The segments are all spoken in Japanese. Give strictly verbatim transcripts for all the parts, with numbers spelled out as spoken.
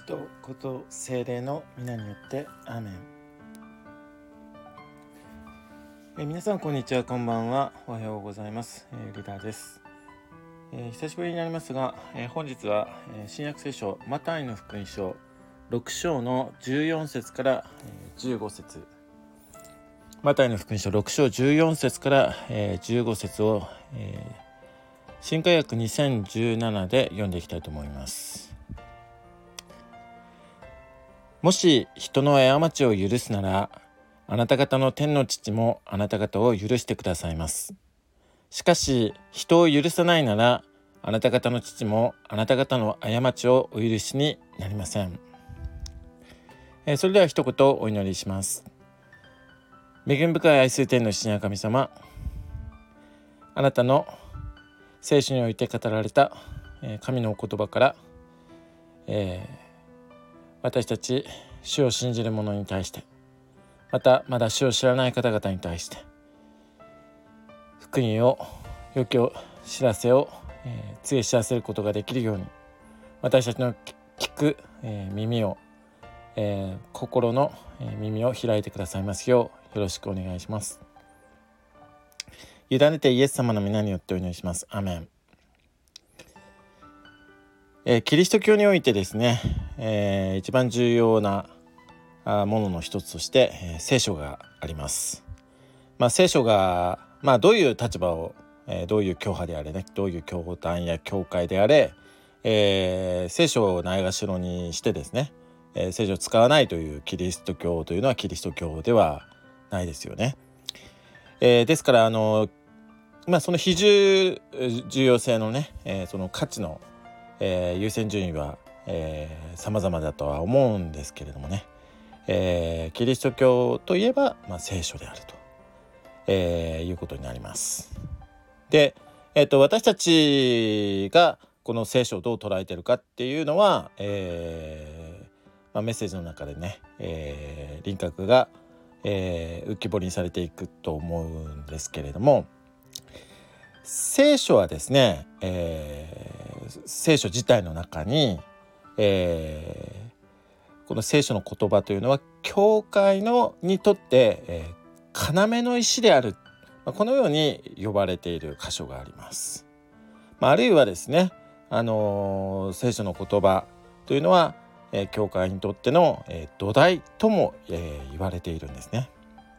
父と子と聖霊の皆によってアーメン。え皆さんこんにちは、こんばんは、おはようございます。えー、リーダーです、えー、久しぶりになりますが、えー、本日は、えー、新約聖書マタイの福音書ろく章のじゅうよん節から、えー、じゅうご節、マタイの福音書ろく章じゅうよん節から、えー、じゅうご節を、えー、新化訳にせんじゅうななで読んでいきたいと思います。もし人の過ちを許すなら、あなた方の天の父もあなた方を許してくださいます。しかし人を許さないなら、あなた方の父もあなた方の過ちをお許しになりません。えー、それでは一言お祈りします。恵み深い愛する天の父なる神様、あなたの聖書において語られた、えー、神のお言葉から、えー私たち主を信じる者に対して、またまだ主を知らない方々に対して福音を、良きを知らせを、えー、告げ知らせることができるように、私たちの聞く、えー、耳を、えー、心の、えー、耳を開いてくださいますようよろしくお願いします。委ねてイエス様の皆によってお祈りします。アーメン。えー、キリスト教においてですね、えー、一番重要なものの一つとして、えー、聖書があります。まあ、聖書が、まあ、どういう立場を、えー、どういう教派であれね、どういう教団や教会であれ、えー、聖書をないがしろにしてですね、えー、聖書を使わないというキリスト教というのはキリスト教ではないですよね。えー、ですからあの、まあ、その非重重要性のね、えー、その価値のえー、優先順位は、えー、様々だとは思うんですけれどもね、えー、キリスト教といえば、まあ、聖書であると、えー、いうことになります。で、えーと、私たちがこの聖書をどう捉えているかっていうのは、えーまあ、メッセージの中でね、えー、輪郭が、えー、浮き彫りにされていくと思うんですけれども、聖書はですね、えー、聖書自体の中に、えー、この聖書の言葉というのは教会のにとって、えー、要の石である、まあ、このように呼ばれている箇所があります。まあ、あるいはですね、あのー、聖書の言葉というのは、えー、教会にとっての、えー、土台とも、えー、言われているんですね。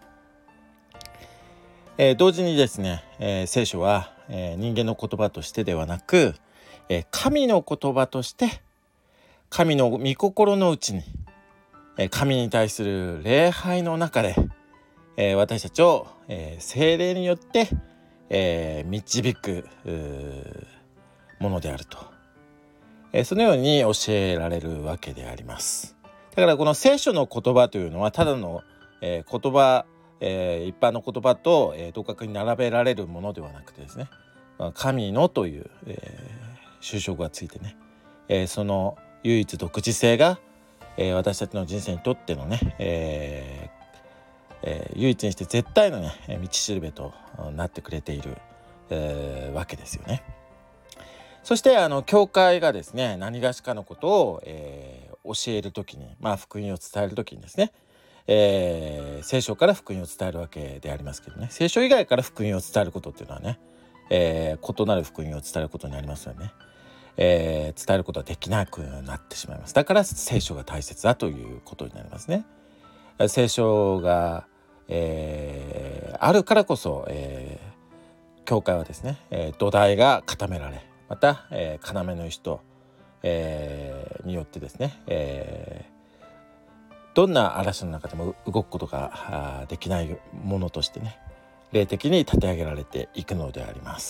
えー、同時にですね、えー、聖書は、えー、人間の言葉としてではなく、えー、神の言葉として神の御心のうちに、えー、神に対する礼拝の中で、えー、私たちを、えー、聖霊によって、えー、導くものであると、えー、そのように教えられるわけであります。だからこの聖書の言葉というのはただの、えー、言葉えー、一般の言葉と、えー、同格に並べられるものではなくてですね、まあ、神のという、えー、修飾がついてね、えー、その唯一独自性が、えー、私たちの人生にとってのね、えーえー、唯一にして絶対のね道しるべとなってくれている、えー、わけですよね。そしてあの教会がですね、何がしかのことを、えー、教えるときに、まあ、福音を伝えるときにですね、えー、聖書から福音を伝えるわけでありますけどね、聖書以外から福音を伝えることっていうのはね、えー、異なる福音を伝えることになりますよね、えー、伝えることはできなくなってしまいます。だから聖書が大切だということになりますね。聖書が、えー、あるからこそ、えー、教会はですね、えー、土台が固められ、また、えー、要の石と、えー、によってですね、えーどんな嵐の中でも動くことができないものとしてね、霊的に立て上げられていくのであります。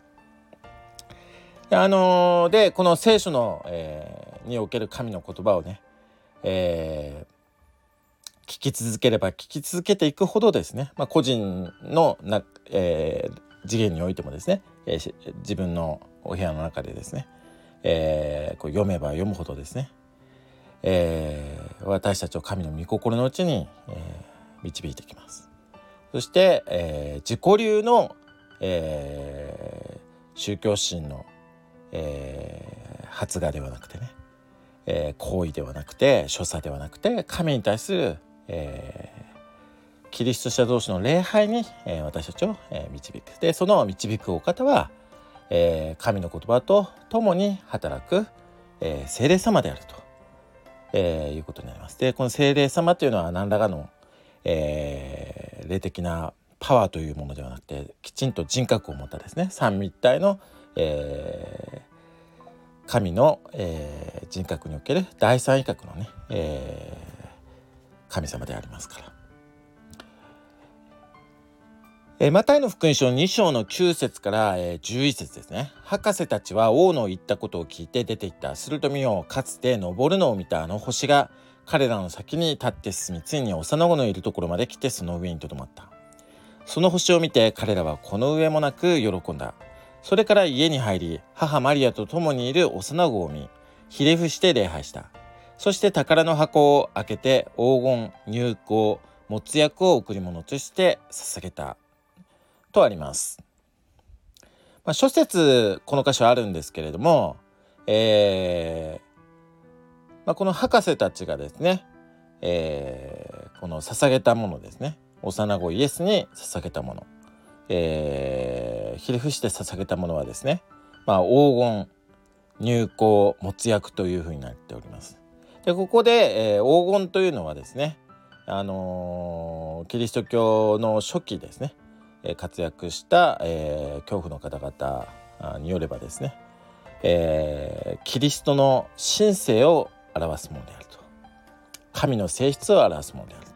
で、あのー、でこの聖書の、えー、における神の言葉をね、えー、聞き続ければ聞き続けていくほどですね、まあ、個人のな、えー、次元においてもですね、えー、自分のお部屋の中でですね、えー、こう読めば読むほどですね、えー、私たちを神の御心のうちに、えー、導いてきます。そして、えー、自己流の、えー、宗教心の、えー、発芽ではなくてね、 えー、行為ではなくて所作ではなくて神に対する、えー、キリスト者同士の礼拝に、えー、私たちを、えー、導く。でその導くお方は、えー、神の言葉と共に働く、えー、聖霊様であると、えー、いうことになります。でこの聖霊様というのは何らかの、えー、霊的なパワーというものではなくて、きちんと人格を持ったですね三位一体の、えー神の、えー、人格における第三位格のね、えー、神様でありますから、えー、マタイの福音書に章のきゅう節から、えー、じゅういち節ですね。博士たちは王の言ったことを聞いて出て行った。すると見よ、かつて昇るのを見たあの星が彼らの先に立って進み、ついに幼子のいるところまで来てその上にとどまった。その星を見て彼らはこの上もなく喜んだ。それから家に入り、母マリアと共にいる幼子を見、ひれ伏して礼拝した。そして宝の箱を開けて黄金、乳香、没薬を贈り物として捧げたとあります。まあ、諸説この箇所あるんですけれども、えーまあ、この博士たちがですね、えー、この捧げたものですね、幼子イエスに捧げたもの、えー、ひれ伏して捧げたものはですね、まあ、黄金、乳香、没薬というふうになっております。でここで、えー、黄金というのはですね、あのー、キリスト教の初期ですね、えー、活躍した、えー、教父の方々によればですね、えー、キリストの神性を表すものであると、神の性質を表すものであると、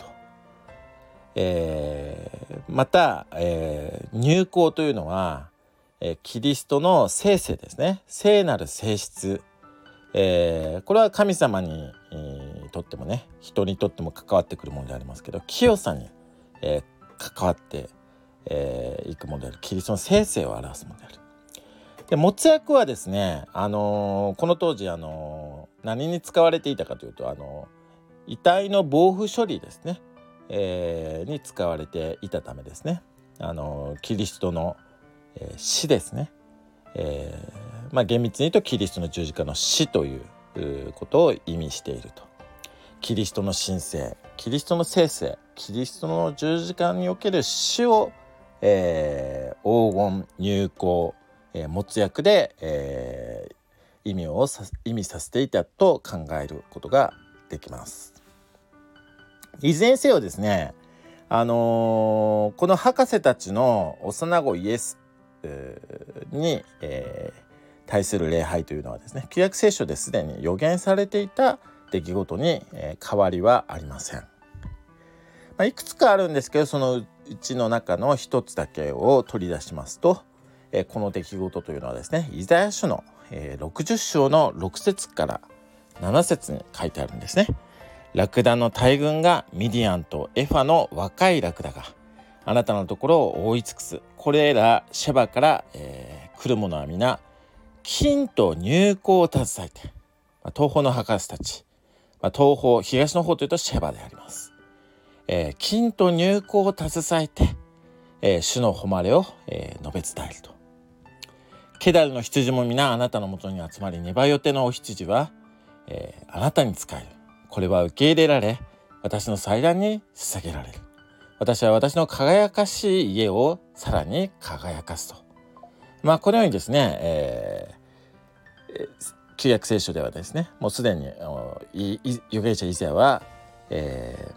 えー、また、えー、乳香というのは、えー、キリストの聖性ですね、聖なる性質、えー、これは神様に、えー、とってもね、人にとっても関わってくるものでありますけど、清さに、えー、関わってい、えー、くものである、キリストの聖性を表すものである。で没薬はですね、あのー、この当時、あのー、何に使われていたかというと、あのー、遺体の防腐処理ですね、えー、に使われていたためですね、あのキリストの、えー、死ですね、えーまあ、厳密に言うとキリストの十字架の死ということを意味していると。キリストの神性、キリストの聖性、キリストの十字架における死を、えー、黄金、乳香、えー、没薬で、えー、意味をさ意味させていたと考えることができます。いずれにせよですね、あのー、この博士たちの幼子イエス、えー、に、えー、対する礼拝というのはですね、旧約聖書ですでに予言されていた出来事に、えー、変わりはありません。まあ、いくつかあるんですけど、そのうちの中の一つだけを取り出しますと、えー、この出来事というのはですね、イザヤ書の、えー、ろくじゅっ章のろく節からなな節に書いてあるんですね。ラクダの大群がミディアンとエファの若いラクダがあなたのところを覆い尽くす。これらシェバから、えー、来る者は皆金と乳香を携えて、まあ、東方の博士たち、まあ、東方東の方というとシェバであります、えー、金と乳香を携えて、えー、主の誉れを、えー、述べ伝えると。ケダルの羊も皆あなたのもとに集まり、ネバヨテのお羊は、えー、あなたに仕える。これは受け入れられ、私の祭壇に捧げられる。私は私の輝かしい家をさらに輝かすと。まあこのようにですね、えー、旧約聖書ではですね、もうすでに預言者イザヤは、え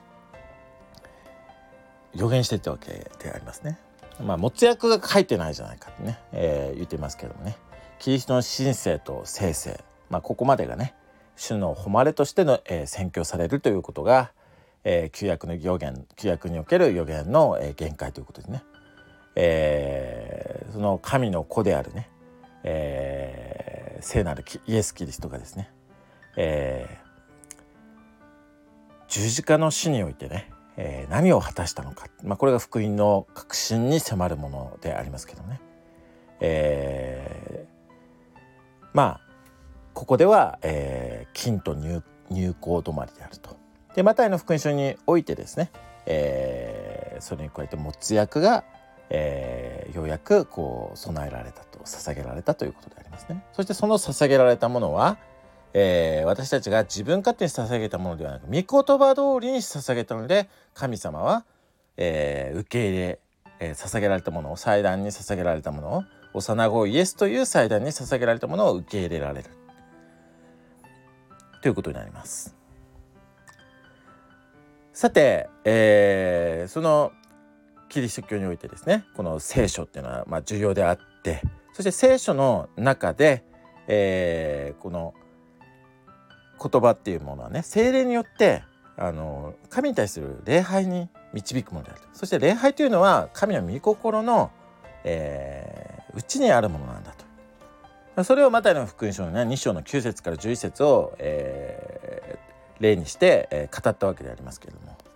ー、予言していたわけでありますね。まあ没薬が書いてないじゃないかってね、えー、言っていますけどもね、キリストの神性と聖性、まあここまでがね、主の誉れとしての、えー、宣教されるということが、えー、旧約の預言、旧約における預言の、えー、限界ということですね。えー、その神の子であるね、えー、聖なるイエス・キリストがですね、えー、十字架の死においてね、えー、何を果たしたのか、まあ、これが福音の核心に迫るものでありますけどね、えー、まあここでは、えー、金と 入, 入香止まりであると。でマタイの福音書においてですね、えー、それに加えて没薬が、えー、ようやくこう備えられたと、捧げられたということでありますね。そしてその捧げられたものは、 えー、私たちが自分勝手に捧げたものではなく、御言葉通りに捧げたので、神様は、えー、受け入れ、えー、捧げられたものを、祭壇に捧げられたものを、幼子イエスという祭壇に捧げられたものを受け入れられるということになります。さて、えー、そのキリスト教においてですね、この聖書っていうのはまあ重要であって、そして聖書の中で、えー、この言葉っていうものはね、聖霊によってあの神に対する礼拝に導くものである。そして礼拝というのは神の御心の、えー、内にあるものなんだと。それをマタイの福音書のねに章のきゅう節からじゅういち節を、えー、例にして、えー、語ったわけでありますけれども、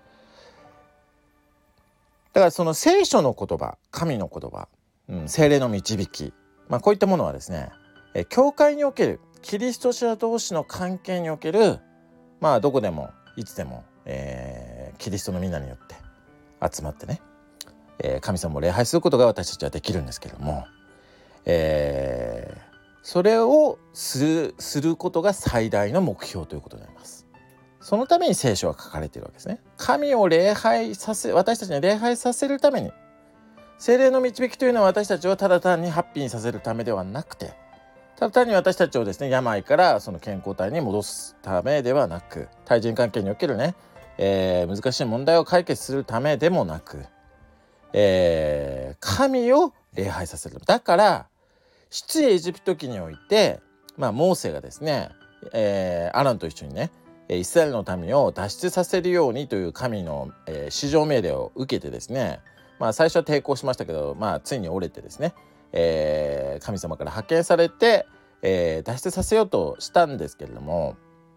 だからその聖書の言葉、神の言葉、うん、聖霊の導き、まあ、こういったものはですね、えー、教会におけるキリスト者同士の関係における、まあどこでもいつでも、えー、キリストのみんなによって集まってね、えー、神様を礼拝することが私たちはできるんですけれども、えー、それをする、することが最大の目標ということになります。そのために聖書は書かれているわけですね。神を礼拝させ、私たちに礼拝させるために、聖霊の導きというのは私たちをただ単にハッピーにさせるためではなくて、ただ単に私たちをですね、病からその健康体に戻すためではなく、対人関係におけるね、えー、難しい問題を解決するためでもなく、えー、神を礼拝させる。だから出エジプト記において、まあ、モーセがですね、えー、アランと一緒にね、イスラエルの民を脱出させるようにという神の、えー、至上命令を受けてですね、まあ、最初は抵抗しましたけど、まあ、ついに折れてですね、えー、神様から派遣されて、えー、脱出させようとしたんですけれども、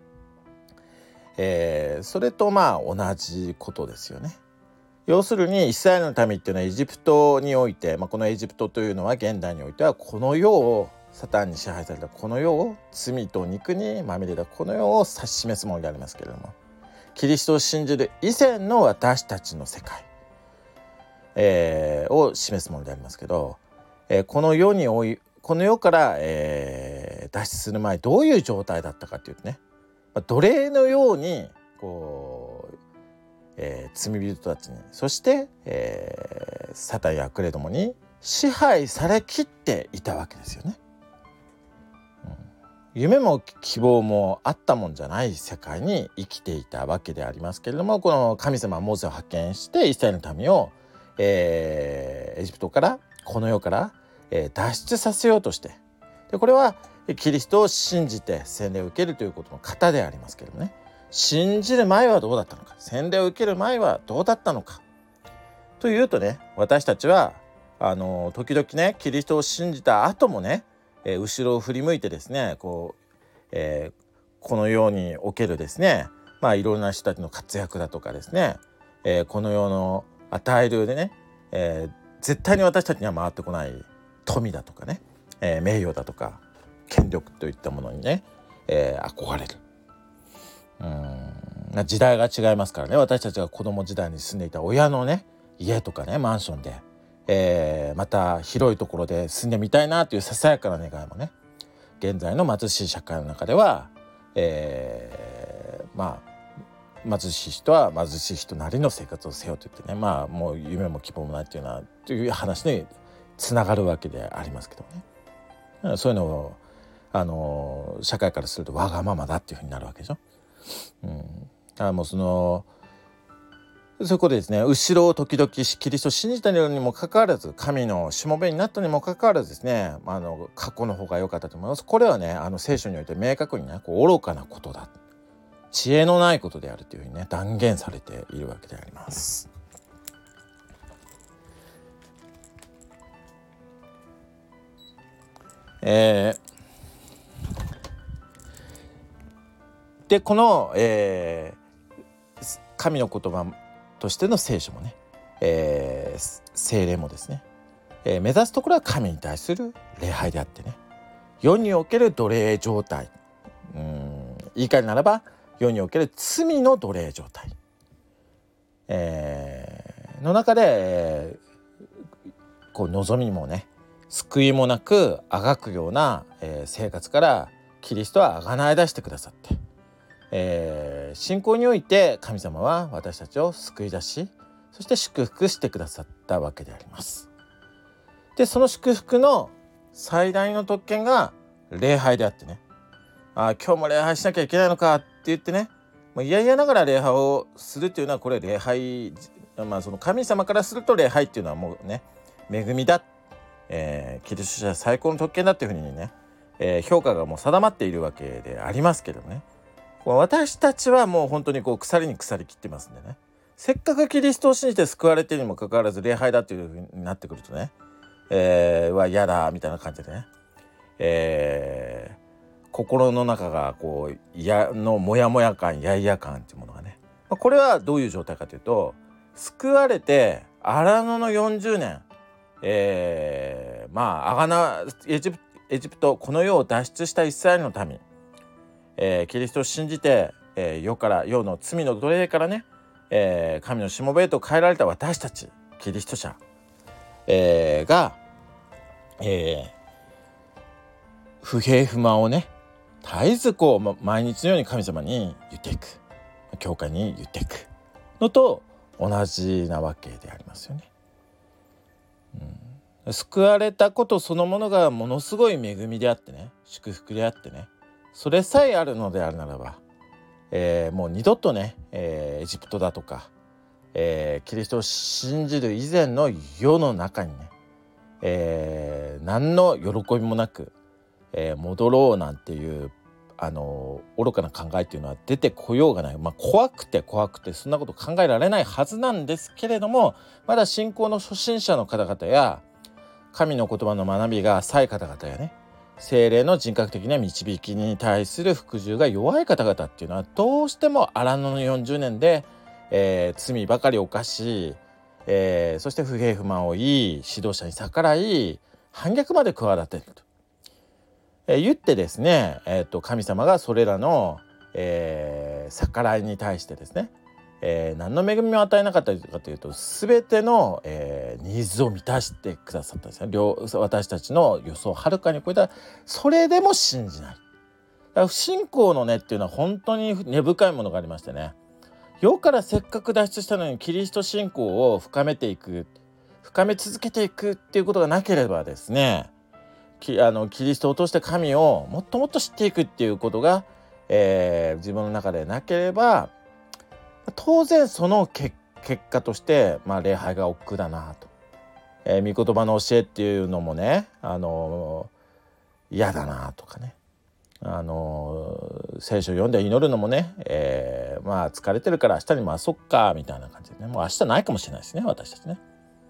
えー、それとまあ同じことですよね。要するにイスラエルの民っていうのはエジプトにおいて、まあ、このエジプトというのは現代においてはこの世をサタンに支配されたこの世を、罪と肉にまみれたこの世を指し示すものでありますけれども、キリストを信じる以前の私たちの世界、えー、を示すものでありますけど、えー、この世においこの世から、えー、脱出する前どういう状態だったかというとね、まあ、奴隷のようにこう、えー、罪人たちに、そして、えー、サタンや悪霊どもに支配されきっていたわけですよね。夢も希望もあったもんじゃない世界に生きていたわけでありますけれども、この神様はモーセを派遣してイスラエルの民を、えー、エジプトからこの世から、えー、脱出させようとして、でこれはキリストを信じて洗礼を受けるということの型でありますけれどもね、信じる前はどうだったのか、洗礼を受ける前はどうだったのかというとね、私たちはあの時々ね、キリストを信じた後もね、えー、後ろを振り向いてですね、こう、えー、この世におけるですね、まあいろんな人たちの活躍だとかですね、えー、この世の与えるでね、えー、絶対に私たちには回ってこない富だとかね、えー、名誉だとか権力といったものにね、えー、憧れる。うーん、時代が違いますからね、私たちが子供時代に住んでいた親のね家とかねマンションで、えー、また広いところで住んでみたいなというささやかな願いもね、現在の貧しい社会の中では、えー、まあ貧しい人は貧しい人なりの生活をせよと言ってね、まあもう夢も希望もないっていうのはという話につながるわけでありますけどね、そういうのをあの社会からするとわがままだっていうふうになるわけでしょ。うん、だからもうそのそういうことですね、後ろを時々キリストを信じたにもかかわらず、神のしもべになったにもかかわらずですね、あの過去の方が良かったと思います。これはね、あの聖書において明確にね、こう愚かなことだ、知恵のないことであるというふうにね断言されているわけであります。えー、でこの、えー、神の言葉としての聖書もね、えー、聖霊もですね、えー、目指すところは神に対する礼拝であってね、世における奴隷状態、うーん言い換えるならば世における罪の奴隷状態、えー、の中で、えー、こう望みもね救いもなくあがくような、えー、生活からキリストは贖い出してくださって、えー、信仰において神様は私たちを救い出し、そして祝福してくださったわけであります。でその祝福の最大の特権が礼拝であってね、あ今日も礼拝しなきゃいけないのかって言ってね、もういやいやながら礼拝をするっていうのは、これ礼拝、まあ、その神様からすると礼拝っていうのはもうね恵みだ、えー、キリスト者最高の特権だっていうふうにね、えー、評価がもう定まっているわけでありますけどね、私たちはもう本当にこう鎖に鎖切ってますんでね、せっかくキリストを信じて救われているにもかかわらず礼拝だっていう風になってくるとね、えー、は嫌だみたいな感じでね、えー、心の中がこう嫌のモヤモヤ感、やいや感っていうものがね、これはどういう状態かというと、救われて荒野のよんじゅうねん、えー、まあアガナエジプエジプトこの世を脱出したイスラエルの民、えー、キリストを信じて、えー、世から世の罪の奴隷からね、えー、神のしもべへと変えられた私たちキリスト者、えー、が、えー、不平不満をね絶えずこう毎日のように神様に言っていく、教会に言っていくのと同じなわけでありますよね。うん、救われたことそのものがものすごい恵みであってね、祝福であってね、それさえあるのであるならば、えー、もう二度とね、えー、エジプトだとか、えー、キリストを信じる以前の世の中にね、えー、何の喜びもなく、えー、戻ろうなんていうあの愚かな考えっていうのは出てこようがない、まあ、怖くて怖くてそんなこと考えられないはずなんですけれども、まだ信仰の初心者の方々や神の言葉の学びが浅い方々やね、聖霊の人格的な導きに対する服従が弱い方々っていうのはどうしても荒野のよんじゅうねんで、えー、罪ばかり犯し、えー、そして不平不満を言い、指導者に逆らい反逆まで企てると、えー、言ってですね、えー、と神様がそれらの、えー、逆らいに対してですね、えー、何の恵みを与えなかったかというと、全ての、えー、ニーズを満たしてくださったんですね。私たちの予想をはるかに超えた。それでも信じない。だから不信仰の根っていうのは本当に根深いものがありましてね、世からせっかく脱出したのにキリスト信仰を深めていく、深め続けていくっていうことがなければですね、きあのキリストを通して神をもっともっと知っていくっていうことが、えー、自分の中でなければ、当然その結果として、まあ、礼拝が億劫だなと、えー、御言葉の教えっていうのもね、あのー、嫌だなとかね、あのー、聖書を読んで祈るのもね、えー、まあ疲れてるから明日に回そっかみたいな感じでね、もう明日ないかもしれないですね、私たちね。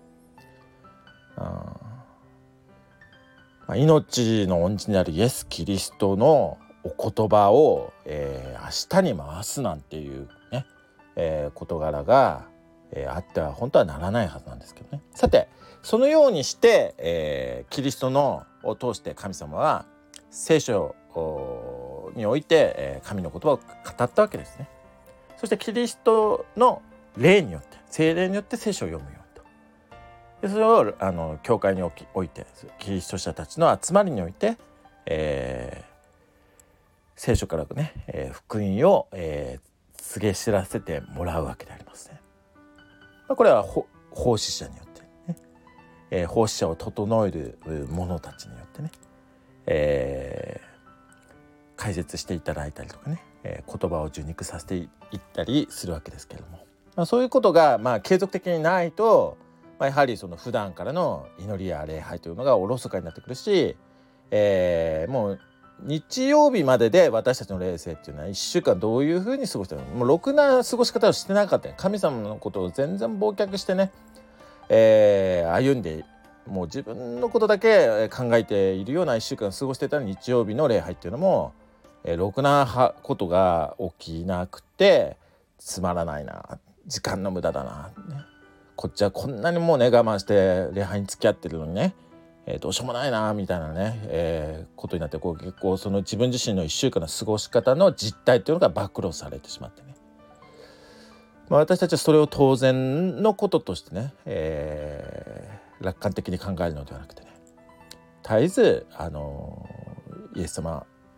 あまあ、命の恩人であるイエス・キリストのお言葉を、えー、明日に回すなんていうね、えー、事柄が、えー、あっては本当はならないはずなんですけどね。さてそのようにして、えー、キリストのを通して神様は聖書において、えー、神の言葉を語ったわけですね。そしてキリストの霊によって聖霊によって聖書を読むようにと、でそれをあの教会におきおいてキリスト者たちの集まりにおいて、えー、聖書からね、えー、福音を、えー、告げ知らせてもらうわけでありますね。これは奉仕者によってね、えー、奉仕者を整える者たちによってね、えー、解説していただいたりとかね、えー、言葉を受肉させていったりするわけですけれども、まあ、そういうことが、まあ、継続的にないと、まあ、やはりその普段からの祈りや礼拝というのがおろそかになってくるし、えー、もう日曜日までで私たちの霊性っていうのはいっしゅうかんどういうふうに過ごしてるの、もうろくな過ごし方をしてなかった。神様のことを全然忘却してね、えー、歩んでもう自分のことだけ考えているようないっしゅうかん過ごしてた日曜日の礼拝っていうのも、えー、ろくなことが起きなくてつまらないな、時間の無駄だな、ね、こっちはこんなにもうね我慢して礼拝に付き合ってるのにね、えー、どうしようもないなみたいなね、えー、ことになって、こう結構その自分自身のいっしゅうかんの過ごし方の実態っていうのが暴露されてしまってね、まあ、私たちはそれを当然のこととしてね、えー、楽観的に考えるのではなくてね、絶えずあのイエス様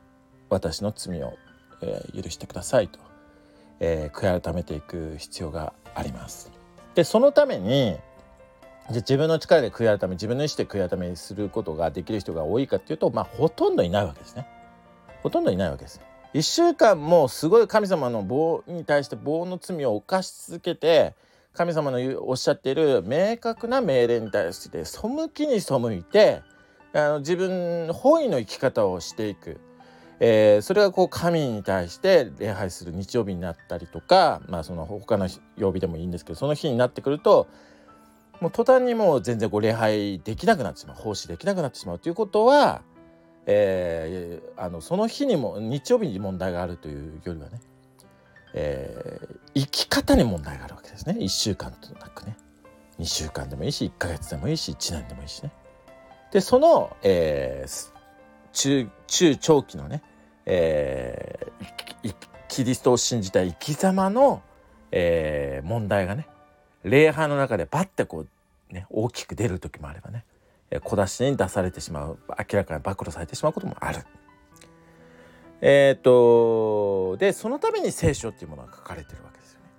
私の罪を、えー、許してくださいと、えー、悔い改めていく必要があります。でそのためにじゃ自分の力で悔い改め自分の意思で悔い改めすることができる人が多いかっていうと、まあほとんどいないわけですね。ほとんどいないわけです。いっしゅうかんもすごい神様の棒に対して棒の罪を犯し続けて、神様のおっしゃっている明確な命令に対して背きに背いて、あの自分本位の生き方をしていく、えー、それがこう神に対して礼拝する日曜日になったりとか、まあその他の曜日でもいいんですけど、その日になってくるともう途端にもう全然こう礼拝できなくなってしまう、奉仕できなくなってしまうということは、えー、あのその日にも日曜日に問題があるというよりはね、えー、生き方に問題があるわけですね。いっしゅうかんとなくね、にしゅうかんでもいいしいっかげつでもいいしいちねんでもいいしね。でその、えー、中, 中長期のね、えー、キリストを信じた生き様の、えー、問題がね、礼拝の中でバッてこう、ね、大きく出る時もあればね、小出しに出されてしまう、明らかに暴露されてしまうこともある。えっとでそのために聖書っていうものが書かれてるわけですよね。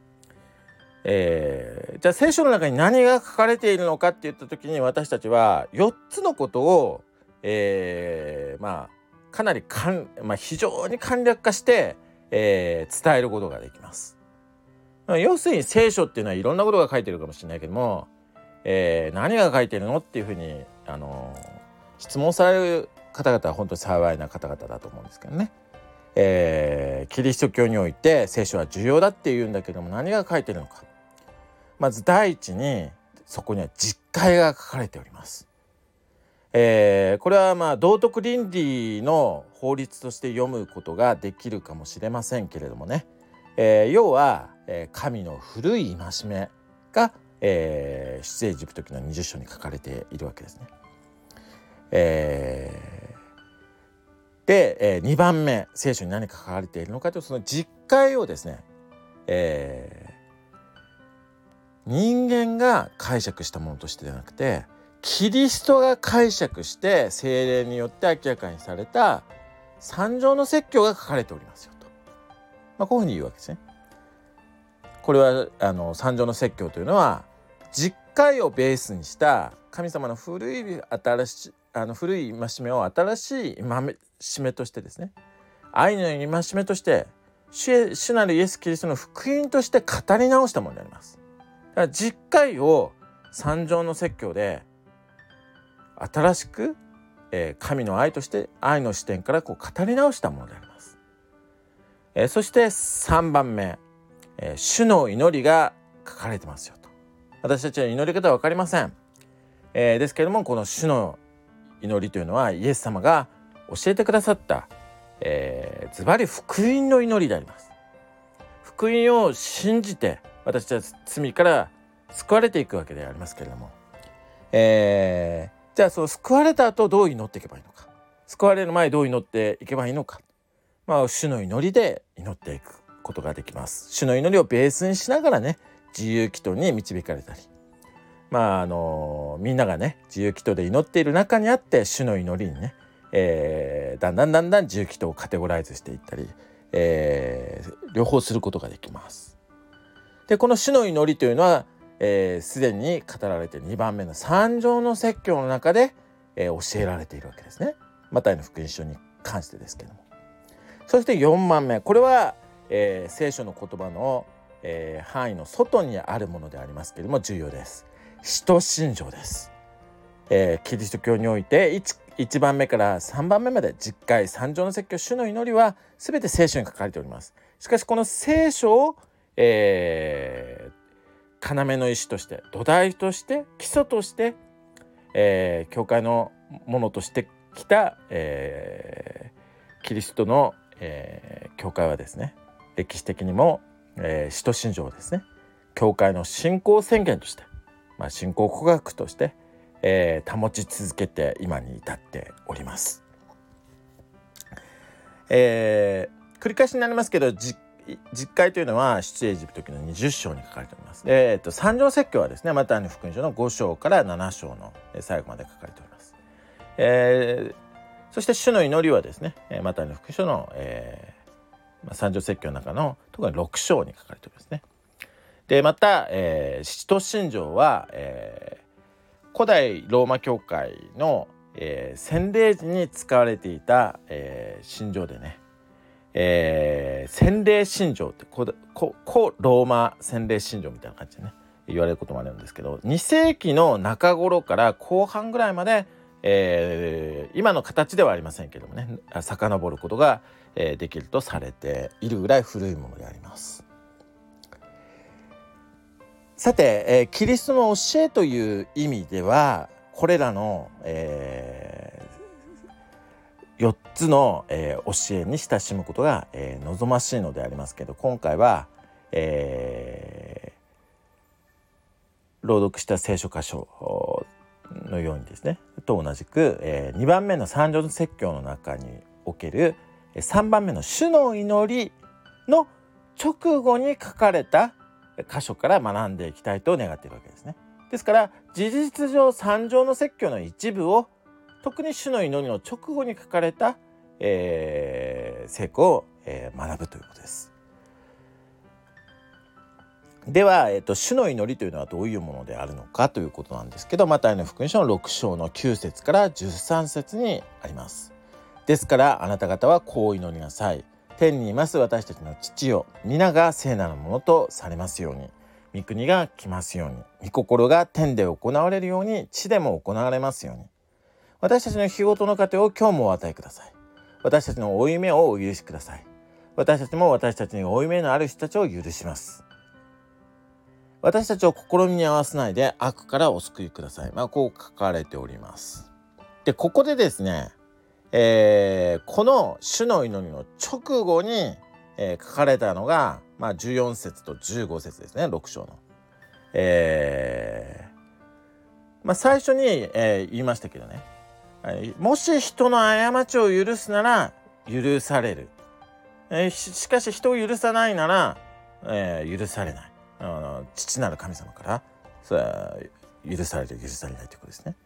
えー、じゃあ聖書の中に何が書かれているのかっていった時に、私たちはよっつのことを、えー、まあかなりかん、まあ、非常に簡略化して、えー、伝えることができます。要するに聖書っていうのはいろんなことが書いてるかもしれないけども、えー、何が書いてるのっていうふうに、あのー、質問される方々は本当に幸いな方々だと思うんですけどね、えー、キリスト教において聖書は重要だっていうんだけども、何が書いてるのか。まず第一にそこには実戒が書かれております。えー、これはまあ道徳倫理の法律として読むことができるかもしれませんけれどもね、えー、要は、えー、神の古い戒めが、えー、出エジプト記のにじゅっ章に書かれているわけですね。えー、で、えー、にばんめ、聖書に何か書かれているのかというと、その実戒をですね、えー、人間が解釈したものとしてではなくて、キリストが解釈して聖霊によって明らかにされた三条の説教が書かれておりますよと、まあ、こういうふうに言うわけですね。これはあの三条の説教というのは実戒をベースにした神様の古い新しいあの古い戒めを新しい戒めとしてですね、愛の戒めとして主、主なるイエス・キリストの福音として語り直したものであります。だから実戒を三条の説教で新しく、えー、神の愛として愛の視点からこう語り直したものであります。えー、そしてさんばんめ、えー、主の祈りが書かれてますよと。私たちは祈り方は分かりません、えー、ですけれども、この主の祈りというのはイエス様が教えてくださった、えー、ズバリ福音の祈りであります。福音を信じて私たちは罪から救われていくわけでありますけれども、えーじゃあその救われた後どう祈っていけばいいのか、救われる前どう祈っていけばいいのか、まあ主の祈りで祈っていくことができます。主の祈りをベースにしながらね、自由祈祷に導かれたり、まああのみんながね自由祈祷で祈っている中にあって主の祈りにね、えー、だんだんだんだん自由祈祷をカテゴライズしていったり、えー、両方することができます。でこの主の祈りというのはすで、えー、に語られてにばんめの三条の説教の中で、えー、教えられているわけですね。マタイの福音書に関してですけども、そしてよんばんめ、これは、えー、聖書の言葉の、えー、範囲の外にあるものでありますけれども重要です。使徒信条です。えー、キリスト教において 1, いちばんめからさんばんめまで実戒、三条の説教、主の祈りは全て聖書に書かれております。しかしこの聖書を、えー要の石として土台として基礎として、えー、教会のものとしてきた、えー、キリストの、えー、教会はですね、歴史的にも、えー、使徒信条をですね、教会の信仰宣言として、まあ、信仰告白として、えー、保ち続けて今に至っております。えー、繰り返しになりますけど、実実戒というのは出エジプト記のにじゅっ章に書かれております。で、えっと、三条説教はですね、マタイの福音書のご章からなな章の最後まで書かれております。えー、 そして主の祈りはですね、マタイの福音書の、えーまあ、三条説教の中の特にろく章に書かれておりますね。でまた、えー、使徒信条は、えー、古代ローマ教会の、えー、洗礼時に使われていた、えー、信条でね、えー、洗礼信条って古ローマ洗礼信条みたいな感じでね言われることもあるんですけど、に世紀の中頃から後半ぐらいまで、えー、今の形ではありませんけどもね遡ることが、えー、できるとされているぐらい古いものであります。さて、えー、キリストの教えという意味ではこれらの、えー、よっつの、えー、教えに親しむことが、えー、望ましいのでありますけど、今回は、えー、朗読した聖書箇所のようにですねと同じく、えー、にばんめの三条の説教の中におけるさんばんめの主の祈りの直後に書かれた箇所から学んでいきたいと願っているわけですね。ですから事実上三条の説教の一部を特に主の祈りの直後に書かれた、えー、聖句を、えー、学ぶということです。では、えーと、主の祈りというのはどういうものであるのかということなんですけど、マタイの福音書のろく章のきゅう節からじゅうさん節にあります。ですからあなた方はこう祈りなさい。天にいます私たちの父よ、皆が聖なるものとされますように、御国が来ますように、御心が天で行われるように地でも行われますように。私たちの日ごとの糧を今日もお与えください。私たちの負い目をお許しください。私たちも私たちに負い目のある人たちを許します。私たちを試みに合わせないで悪からお救いください。まあこう書かれております。でここでですね、えー、この主の祈りの直後に、えー、書かれたのが、まあ、じゅうよん節とじゅうご節ですね、ろく章の。えーまあ、最初に、えー、言いましたけどね、もし人の過ちを許すなら許される、えー、し, しかし人を許さないなら、えー、許されない。あの父なる神様からそれは許される許されないということですね。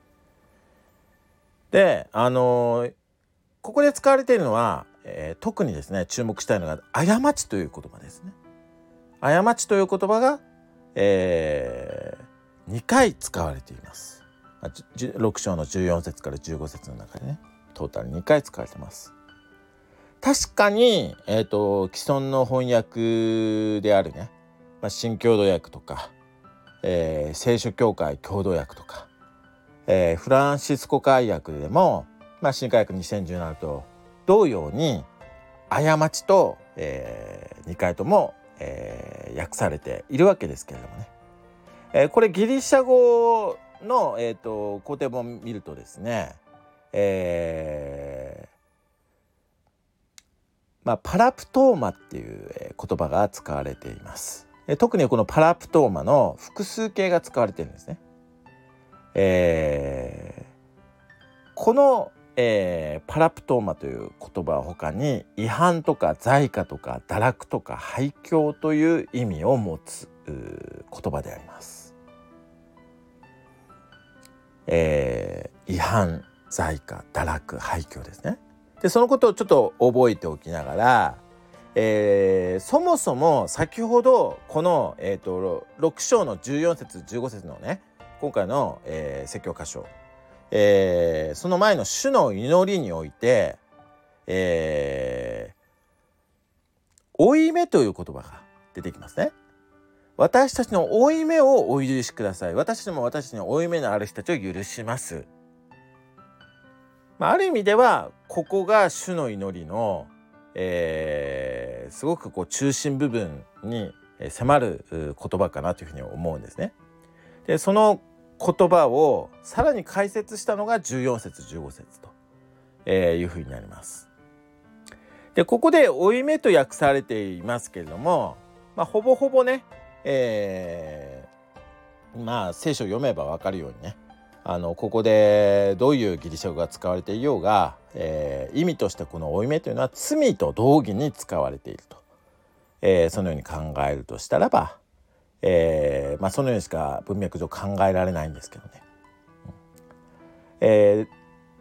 であのー、ここで使われているのは、えー、特にですね注目したいのが過ちという言葉ですね。過ちという言葉が、えー、にかい使われています。ろく章のじゅうよん節からじゅうご節の中でねトータルにかい使われています。確かに、えーと、既存の翻訳であるね、まあ、新共同訳とか、えー、聖書教会共同訳とか、えー、フランシスコ会訳でも、まあ、新海訳にせんじゅうななと同様に過ちと、えー、にかいとも、えー、訳されているわけですけれどもね、えー、これギリシャ語の、えーと、工程本見るとですね、えーまあ、パラプトーマっていう言葉が使われています。特にこのパラプトーマの複数形が使われているんですね。えー、この、えー、パラプトーマという言葉は他に違反とか罪過とか堕落とか廃墟という意味を持つ言葉であります。えー、違反、罪過、堕落、廃墟ですね。でそのことをちょっと覚えておきながら、えー、そもそも先ほどこの、えー、とろく章のじゅうよん節じゅうご節のね今回の、えー、説教箇所、えー、その前の主の祈りにおいて、えー、負い目という言葉が出てきますね。私たちの負い目をお許しください。私たちも私たちの負い目のある人たちを許します。まあ、ある意味ではここが主の祈りの、えー、すごくこう中心部分に迫る言葉かなというふうに思うんですね。でその言葉をさらに解説したのがじゅうよん節じゅうご節と、えー、いうふうになります。でここで負い目と訳されていますけれども、まあ、ほぼほぼね、えー、まあ聖書を読めば分かるようにねあのここでどういうギリシャ語が使われていようが、えー、意味としてこの負い目というのは罪と同義に使われていると、えー、そのように考えるとしたらば、えーまあ、そのようにしか文脈上考えられないんですけどね、うんえー、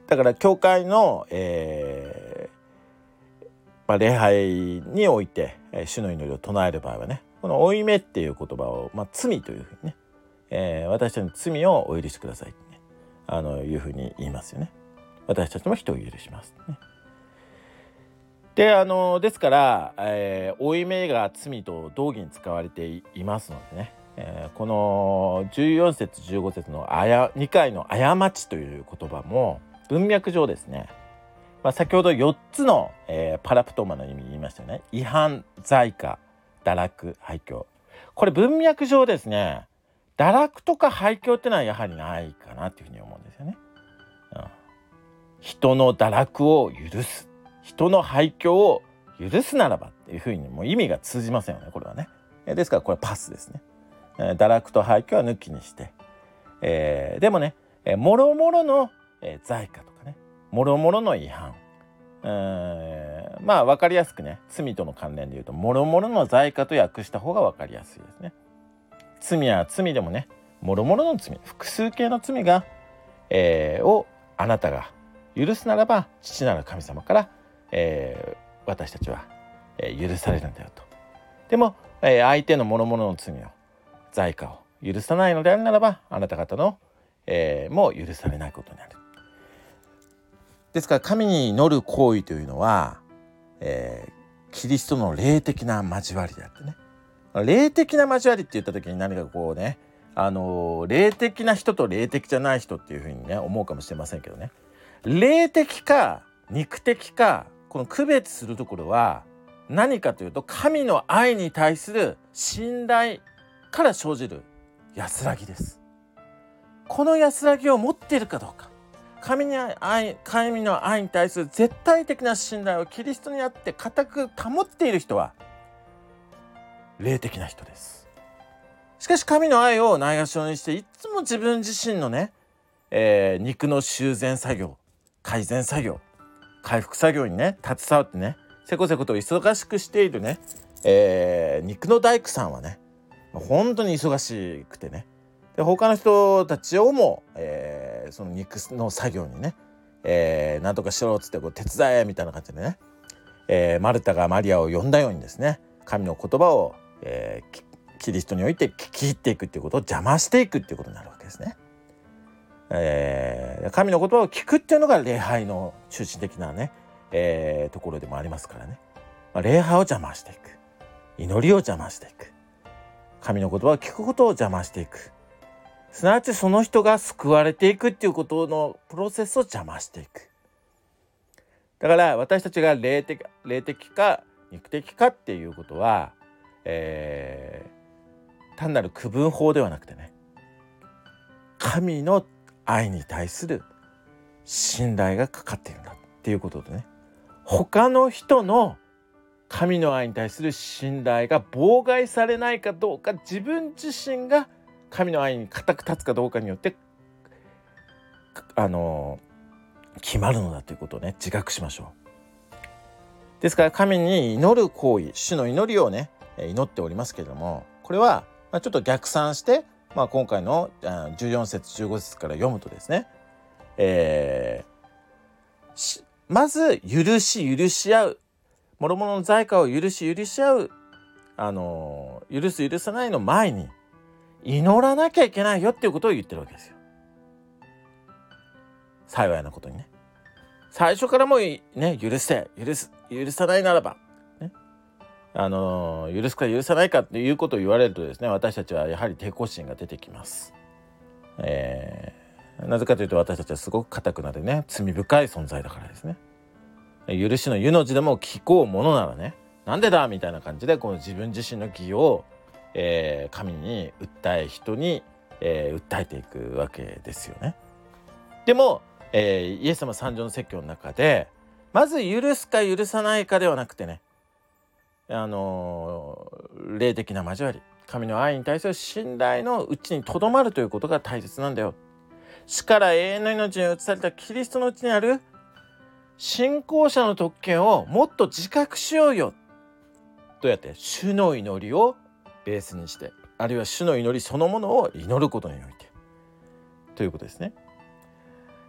だから教会の、えーまあ、礼拝において、えー、主の祈りを唱える場合はね、この負い目っていう言葉を、まあ、罪というふうにね、えー、私たちの罪をお許しくださいって、ね、あのいうふうに言いますよね。私たちも人を許します、ね。で、あのですから、えー、負い目が罪と同義に使われて い, いますのでね、えー、このじゅうよん節じゅうご節のあやにかいの過ちという言葉も文脈上ですね、まあ、先ほどよっつの、えー、パラプトーマの意味言いましたよね。違反、罪過、堕落、廃墟。これ文脈上ですね、堕落とか廃墟ってのはやはりないかなというふうに思うんですよね、うん、人の堕落を許す、人の廃墟を許すならばっていうふうにもう意味が通じませんよね、これはね。ですからこれパスですね。堕落と廃墟は抜きにして、えー、でもね、もろもろの、えー、罪過とかね、もろもろの違反、えー、まあ分かりやすくね、罪との関連でいうともろもろの罪過と訳した方が分かりやすいですね。罪は罪でもね、もろもろの罪、複数形の罪が、えー、をあなたが許すならば、父なる神様から、えー、私たちは、えー、許されるんだよと。でも、えー、相手のもろもろの罪を、罪過を許さないのであるならば、あなた方の、えー、も許されないことになる。ですから神に祈る行為というのは、えー、キリストの霊的な交わりであってね、霊的な交わりって言った時に何かこうね、あのー、霊的な人と霊的じゃない人っていうふうにね思うかもしれませんけどね、霊的か肉的か、この区別するところは何かというと、神の愛に対する信頼から生じる安らぎです。この安らぎを持っているかどうか、神に愛、神の愛に対する絶対的な信頼をキリストにあって固く保っている人は霊的な人です。しかし神の愛をないがしろにして、いつも自分自身のね、えー、肉の修繕作業、改善作業、回復作業にね携わってね、せこせこと忙しくしているね、えー、肉の大工さんはね本当に忙しくてね、で他の人たちをも、えー、その肉の作業にね、えー、なんとかしろっつってこう手伝えみたいな感じでね、えー、マルタがマリアを呼んだようにですね、神の言葉を、えー、キリストにおいて聞き入っていくっていうことを邪魔していくっていうことになるわけですね。えー、神の言葉を聞くっていうのが礼拝の中心的なね、えー、ところでもありますからね、まあ、礼拝を邪魔していく、祈りを邪魔していく、神の言葉を聞くことを邪魔していく、すなわちその人が救われていくっていうことのプロセスを邪魔していく。だから私たちが霊的、霊的か肉的かっていうことは、えー、単なる区分法ではなくてね、神の愛に対する信頼がかかっているんだっていうことでね、他の人の神の愛に対する信頼が妨害されないかどうか、自分自身が神の愛に固く立つかどうかによってあの決まるのだということをね自覚しましょう。ですから神に祈る行為、主の祈りをね祈っておりますけれども、これはちょっと逆算して、まあ、今回のじゅうよん節じゅうご節から読むとですね、えー、まず許し許し合う、諸々の罪過を許し許し合う、あの許す許さないの前に祈らなきゃいけないよっていうことを言ってるわけですよ。幸いなことにね、最初からもうね、許せ許す許さないならば、ね、あの許すか許さないかっていうことを言われるとですね、私たちはやはり抵抗心が出てきます。えー、なぜかというと私たちはすごく固くなでね、罪深い存在だからですね。許しの湯の字でも聞こうものならね、なんでだみたいな感じでこの自分自身の義を、えー、神に訴え、人に、えー、訴えていくわけですよね。でも、えー、イエス様三条の説教の中で、まず許すか許さないかではなくてね、あのー、霊的な交わり、神の愛に対する信頼のうちにとどまるということが大切なんだよ。死から永遠の命に移されたキリストのうちにある信仰者の特権をもっと自覚しようよ。どうやって？主の祈りをベースにして、あるいは主の祈りそのものを祈ることにおいてということですね。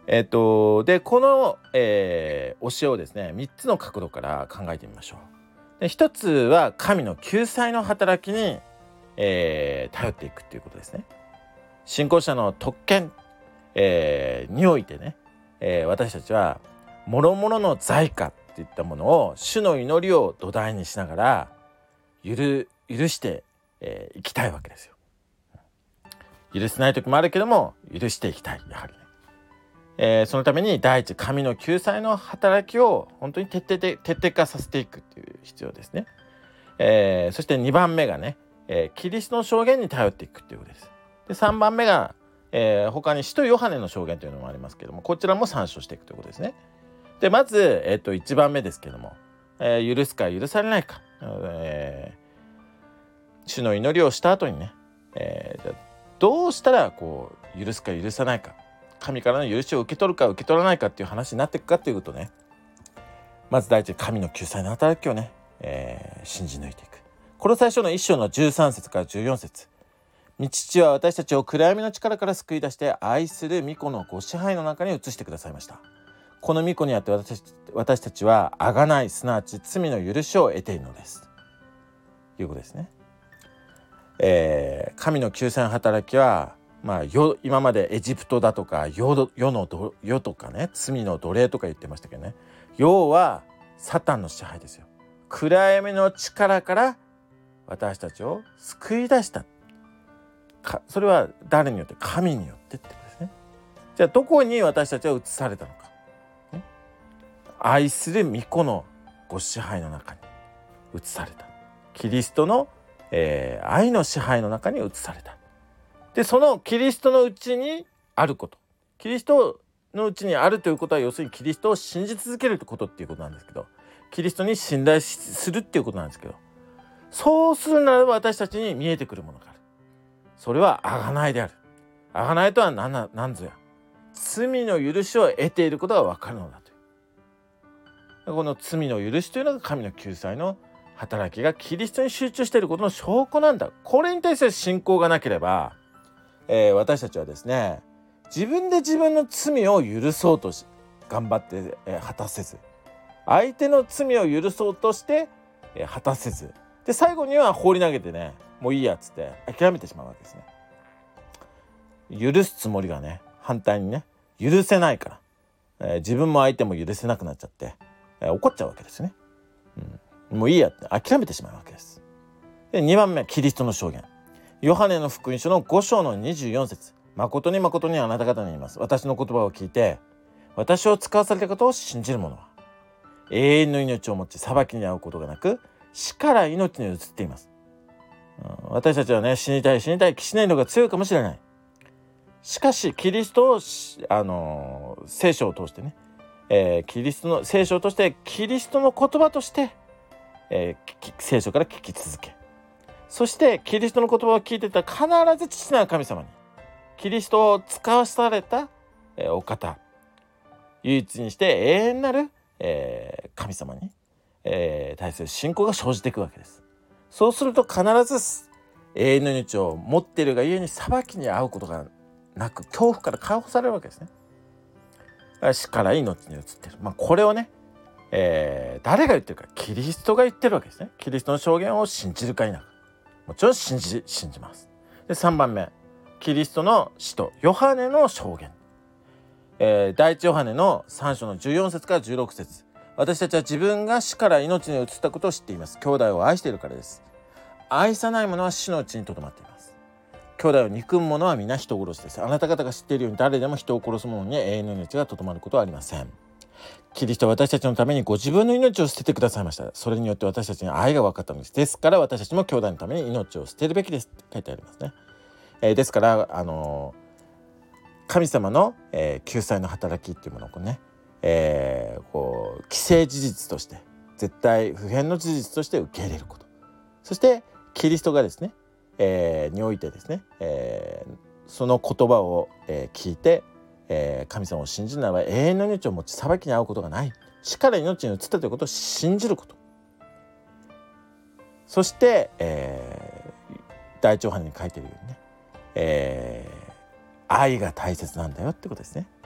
えっとでこの、えー、教えをですねみっつの角度から考えてみましょう。でひとつは神の救済の働きに、えー、頼っていくっていうことですね。信仰者の特権、えー、においてね、えー、私たちは諸々の罪過っていったものを主の祈りを土台にしながら許、許してい、えー、きたいわけですよ。許せない時もあるけども許していきたい、やはりね、えー、そのために第一神の救済の働きを本当に徹底で徹底化させていくっていう必要ですね。えー、そしてにばんめがね、えー、キリストの証言に頼っていくっていうことです。でさんばんめが、えー、他に使徒ヨハネの証言というのもありますけども、こちらも参照していくということですね。でまず、えー、といちばんめですけども、えー、許すか許されないか、えー、主の祈りをした後にね、えー、どうしたらこう許すか許さないか、神からの許しを受け取るか受け取らないかっていう話になっていくかっていうことね。まず第一神の救済の働きをね、えー、信じ抜いていく。この最初の一章のじゅうさん節からじゅうよん節、御父は私たちを暗闇の力から救い出して愛する御子のご支配の中に移してくださいました。この御子にあって 私, 私たちは贖い、すなわち罪の許しを得ているのですということですね。えー、神の救済の働きは、まあ、世今までエジプトだとか 世, 世の世とかね、罪の奴隷とか言ってましたけどね、要はサタンの支配ですよ。暗闇の力から私たちを救い出したか、それは誰によって？神によってってことですね。じゃあどこに私たちは移されたのか、ね、愛する御子のご支配の中に移された、キリストの、えー、愛の支配の中に移された。でそのキリストのうちにあること、キリストのうちにあるということは要するにキリストを信じ続けることっていうことなんですけど、キリストに信頼するっていうことなんですけど、そうするならば私たちに見えてくるものがある。それは贖いである。贖いとは何な、何ぞや、罪の許しを得ていることが分かるのだという。この罪の許しというのが神の救済の働きがキリストに集中していることの証拠なんだ。これに対する信仰がなければ、えー、私たちはですね、自分で自分の罪を許そうとし頑張って、えー、果たせず、相手の罪を許そうとして、えー、果たせず、で最後には放り投げてね、もういいやっつって諦めてしまうわけですね。許すつもりがね、反対にね許せないから、えー、自分も相手も許せなくなっちゃって、えー、怒っちゃうわけですね、うん、もういいやって諦めてしまうわけです。でにばんめ、キリストの証言。ヨハネの福音書のご章のにじゅうよん節、誠に誠にあなた方に言います、私の言葉を聞いて私を使わされたことを信じる者は永遠の命を持ち裁きに遭うことがなく死から命に移っています。うん、私たちはね、死にたい死にたい騎士念度が強いかもしれない。しかしキリストを、あのー、聖書を通してね、えー、キリストの聖書としてキリストの言葉として、えー、聖書から聞き続け、そしてキリストの言葉を聞いてたら必ず父なる神様に、キリストを使わされた、えー、お方、唯一にして永遠なる、えー、神様に、えー、対する信仰が生じていくわけです。そうすると必ず永遠の命を持っているがゆえに裁きに遭うことがなく恐怖から解放されるわけですね。死から命に移っている、まあ、これをね、えー、誰が言ってるか、キリストが言ってるわけですね。キリストの証言を信じるか否か、もちろん信じ信じます。でさんばんめ、キリストの使徒ヨハネの証言、えー、第一ヨハネのさん章のじゅうよん節からじゅうろく節、私たちは自分が死から命に移ったことを知っています。兄弟を愛しているからです。愛さない者は死のうちにとどまっています。兄弟を憎む者は皆人殺しです。あなた方が知っているように誰でも人を殺す者に永遠の命がとどまることはありません。キリストは私たちのためにご自分の命を捨ててくださいました。それによって私たちに愛が分かったのです。ですから私たちも兄弟のために命を捨てるべきですって書いてありますね。えー、ですからあのー、神様の、えー、救済の働きっていうものをね、えー、こう既成事実として絶対不変の事実として受け入れること、そしてキリストがですね、えー、においてですね、えー、その言葉を、えー、聞いて、えー、神様を信じるならば永遠の命を持ち裁きに遭うことがない、死から命に移ったということを信じること、そして、えー、第一ヨハネに書いているようにね、えー、愛が大切なんだよってことですね。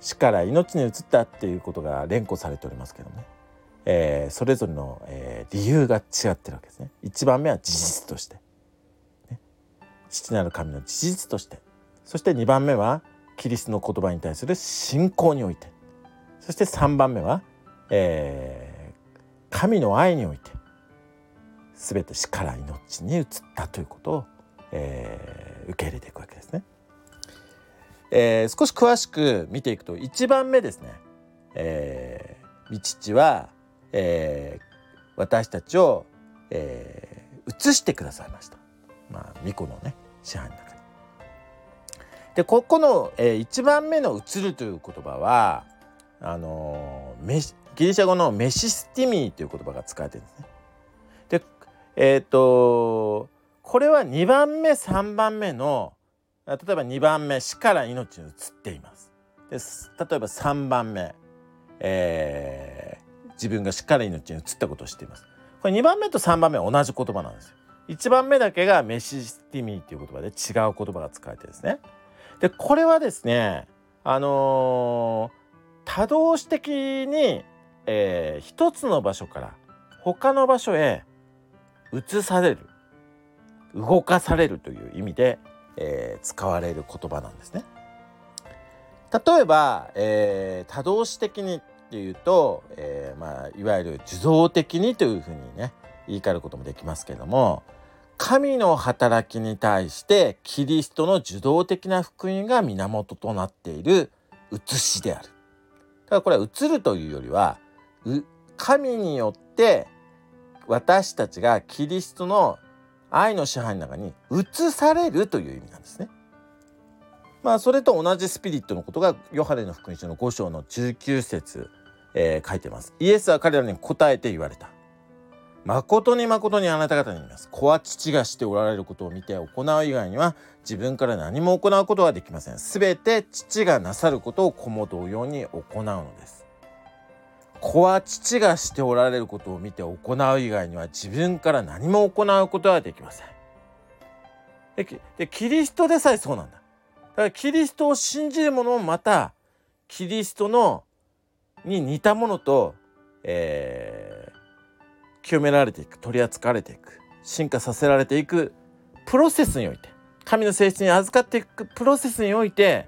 死から命に移ったっていうことが連呼されておりますけどね、えー、それぞれの、えー、理由が違ってるわけですね。いちばんめは事実として、ね、父なる神の事実として、そしてにばんめはキリストの言葉に対する信仰において、そしてさんばんめは、えー、神の愛において全て死から命に移ったということを、えー、受け入れていくわけですね。えー、少し詳しく見ていくといちばんめですね、えー、御父は、えー、私たちを、えー、移してくださいました。まあ御子のね支配の中に。でここの、えー、いちばんめの移るという言葉はあのー、メギリシャ語のメシスティミーという言葉が使われているんですね。でえっとこれはにばんめさんばんめの例えばにばんめ死から命に移っています。で例えばさんばんめ、えー、自分が死から命に移ったことを知っています。これにばんめとさんばんめは同じ言葉なんですよ。いちばんめだけがメシスティミーという言葉で違う言葉が使われてですね。でこれはですねあのー、多動詞的に、えー、一つの場所から他の場所へ移される、動かされるという意味で、えー、使われる言葉なんですね。例えば、えー、多動詞的にっていうと、えーまあ、いわゆる受動的にというふうにね言い換えることもできますけれども、神の働きに対してキリストの受動的な福音が源となっている移しである。だからこれは移るというよりは神によって私たちがキリストの愛の支配の中に移されるという意味なんですね。まあそれと同じスピリットのことがヨハネの福音書のご章のじゅうきゅう節、えー、書いてます。イエスは彼らに答えて言われた。誠に誠にあなた方に言います。子は父がしておられることを見て行う以外には自分から何も行うことはできません。すべて父がなさることを子も同様に行うのです。子は父がしておられることを見て行う以外には自分から何も行うことはできません。で、でキリストでさえそうなんだ。だからキリストを信じる者もまたキリストのに似たものと、えー、清められていく、取り扱われていく、進化させられていくプロセスにおいて、神の性質に預かっていくプロセスにおいて、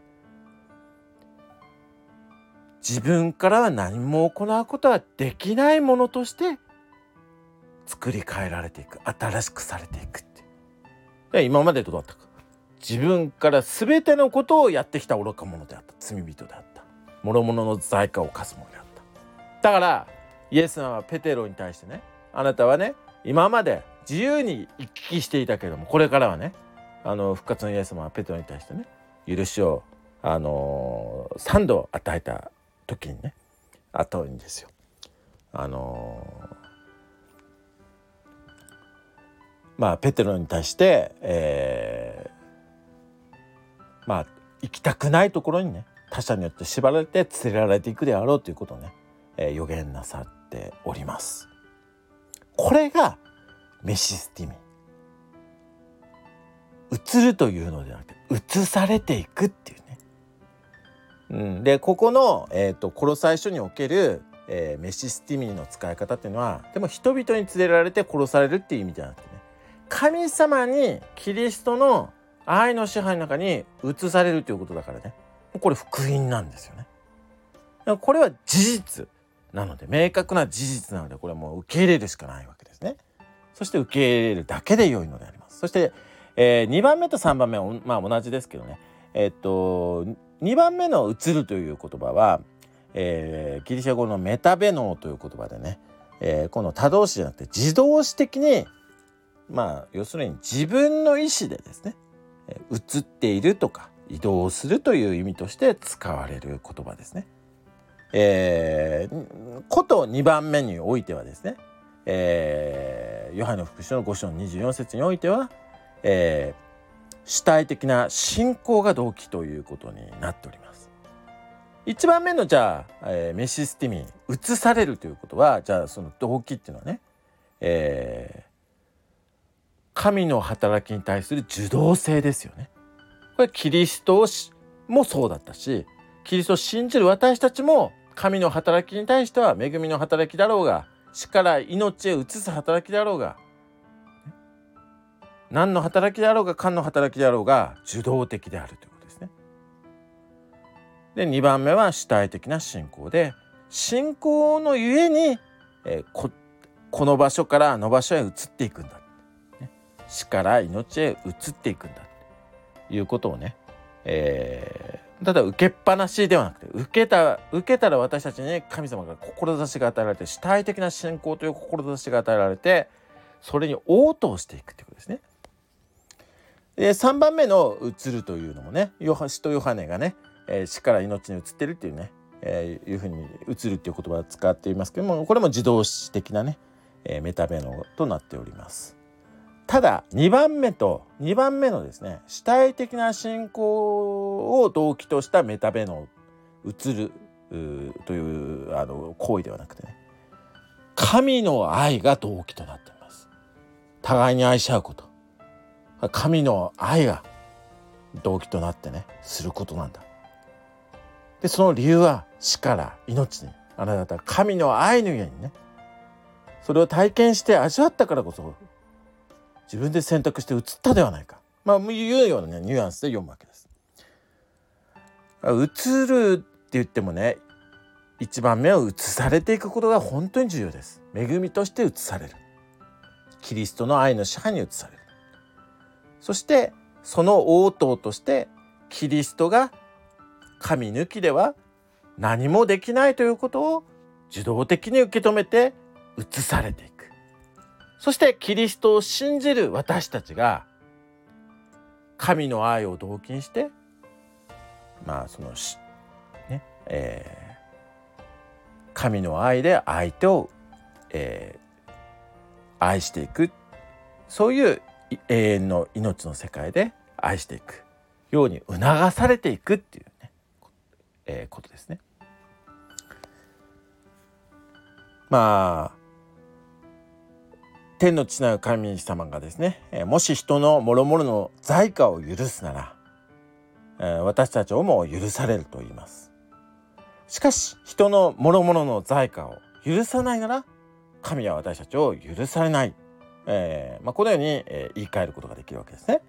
自分からは何も行うことはできないものとして作り変えられていく、新しくされていくっていう。で今までどうだったか、自分から全てのことをやってきた愚か者であった、罪人であった、諸々の罪過を犯す者であった。だからイエス様はペテロに対してね、あなたはね今まで自由に行き来していたけれども、これからはねあの復活のイエス様はペテロに対してね許しをあのー、さんど与えた時にね後にですよ、あのー、まあペテロに対して、えー、まあ行きたくないところにね他者によって縛られて連れられていくであろうということをね、えー、予言なさっております。これがメシスティミ、移るというのではなくて移されていくっていうね、うん、でここの、えーと、コロサイ書における、えー、メシスティミの使い方っていうのはでも人々に連れられて殺されるっていう意味じゃなくてね、神様にキリストの愛の支配の中に移されるということだからね、これ福音なんですよね。これは事実なので、明確な事実なので、これはもう受け入れるしかないわけですね。そして受け入れるだけで良いのであります。そして、えー、にばんめとさんばんめは、まあ、同じですけどね、えー、っとにばんめの移るという言葉は、えー、ギリシャ語のメタベノーという言葉でね、えー、この他動詞じゃなくて自動詞的に、まあ要するに自分の意思でですね、移っているとか移動するという意味として使われる言葉ですね。えー、ことにばんめにおいてはですね、えー、ヨハネの福音書のご章のにじゅうよん節においては、えー、主体的な信仰が動機ということになっております。いちばんめのじゃあ、えー、メシスティミ移されるということは、じゃあその動機っていうのはね、えー、神の働きに対する受動性ですよね。これキリストもそうだったし、 キリストを信じる私たちも神の働きに対しては恵みの働きだろうが、死から命へ移す働きだろうが、何の働きであろうが何の働きであろうが受動的であるということですね。でにばんめは主体的な信仰で、信仰のゆえに、えー、こ, この場所からあの場所へ移っていくんだ、ね、死から命へ移っていくんだということをね、えー、ただ受けっぱなしではなくて、受けた受けたら私たちに神様が志が与えられて、主体的な信仰という志が与えられて、それに応答していくということですね。でさんばんめの移るというのもね、ヨハ使徒ヨハネがね、えー、死から命に移ってるっていうね、えー、いうふうに移るっていう言葉を使っていますけども、これも自動詞的なね、えー、メタベノとなっております。ただにばんめとにばんめのですね、主体的な信仰を動機としたメタベノ、移るというあの行為ではなくてね、神の愛が動機となっています。互いに愛し合うこと、神の愛が動機となってねすることなんだ。でその理由は死から命に、あなたは神の愛のゆえにね、それを体験して味わったからこそ自分で選択して移ったではないか、まあいうような、ね、ニュアンスで読むわけです。移るって言ってもね、いちばんめは移されていくことが本当に重要です。恵みとして移される、キリストの愛の支配に移される。そしてその応答としてキリストが神抜きでは何もできないということを受動的に受け止めて移されていく。そしてキリストを信じる私たちが神の愛を動機にして、まあそのね、えー、神の愛で相手を、えー、愛していく、そういう永遠の命の世界で愛していくように促されていくっていうね、えー、ことですね。まあ天の父なる神様がですね、もし人の諸々の罪過を許すなら、えー、私たちをも許されると言います。しかし人の諸々の罪過を許さないなら、神は私たちを許されない、えーまあ、このように、えー、言い換えることができるわけですね。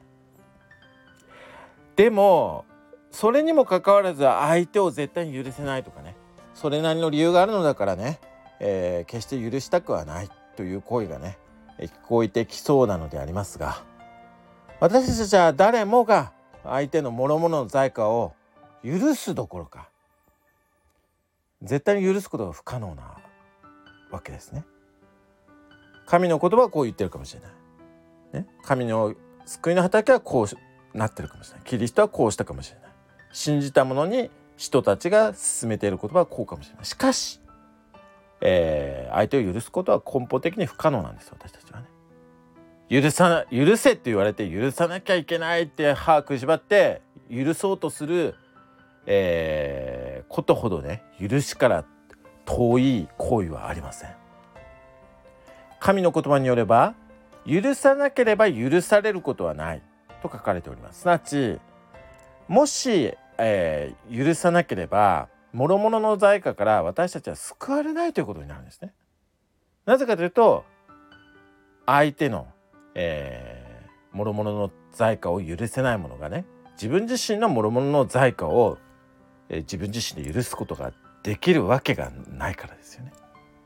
でもそれにもかかわらず相手を絶対に許せないとかね、それなりの理由があるのだからね、えー、決して許したくはないという声がね聞こえてきそうなのでありますが、私たちは誰もが相手の諸々の罪過を許すどころか絶対に許すことが不可能なわけですね。神の言葉はこう言ってるかもしれない、ね、神の救いの働きはこうなってるかもしれない、キリストはこうしたかもしれない、信じた者に人たちが進めている言葉はこうかもしれない。しかし、えー、相手を許すことは根本的に不可能なんです。私たちはね、許さな許せって言われて許さなきゃいけないって歯食いしばって許そうとする、えー、ことほどね許しから遠い行為はありません。神の言葉によれば、許さなければ許されることはないと書かれております。すなわちもし、えー、許さなければ諸々の罪過から私たちは救われないということになるんですね。なぜかというと、相手の、えー、諸々の罪過を許せない者がね、自分自身の諸々の罪過を、えー、自分自身で許すことができるわけがないからですよね。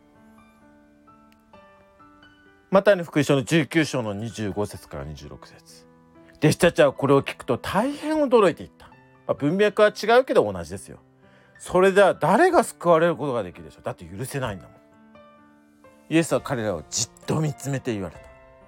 マタイの福音書のじゅうきゅう章のにじゅうご節からにじゅうろく節、弟子たちはこれを聞くと大変驚いていった。まあ、文脈は違うけど同じですよ。それでは誰が救われることができるでしょう。だって許せないんだもん。イエスは彼らをじっと見つめて言われた。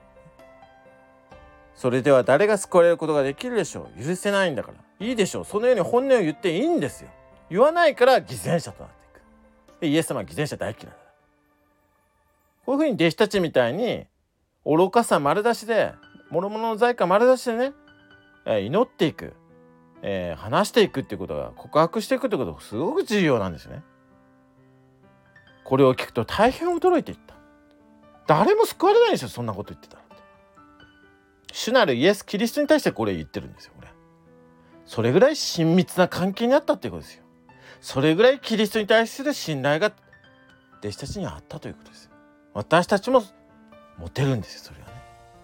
それでは誰が救われることができるでしょう。許せないんだから。いいでしょう。そのように本音を言っていいんですよ。言わないから偽善者となっていく。でイエス様は偽善者大嫌いだ。こういうふうに弟子たちみたいに愚かさ丸出しで、諸々の罪過丸出しでね、祈っていく、えー、話していくっていうことが、告白していくってことがすごく重要なんですね。これを聞くと大変驚いていった。誰も救われないでしょ、そんなこと言ってたら。主なるイエス・キリストに対してこれ言ってるんですよ。これそれぐらい親密な関係にあったっていうことですよ。 それぐらいキリストに対する信頼が弟子たちにあったということですよ。私たちも持てるんですよ、それはね。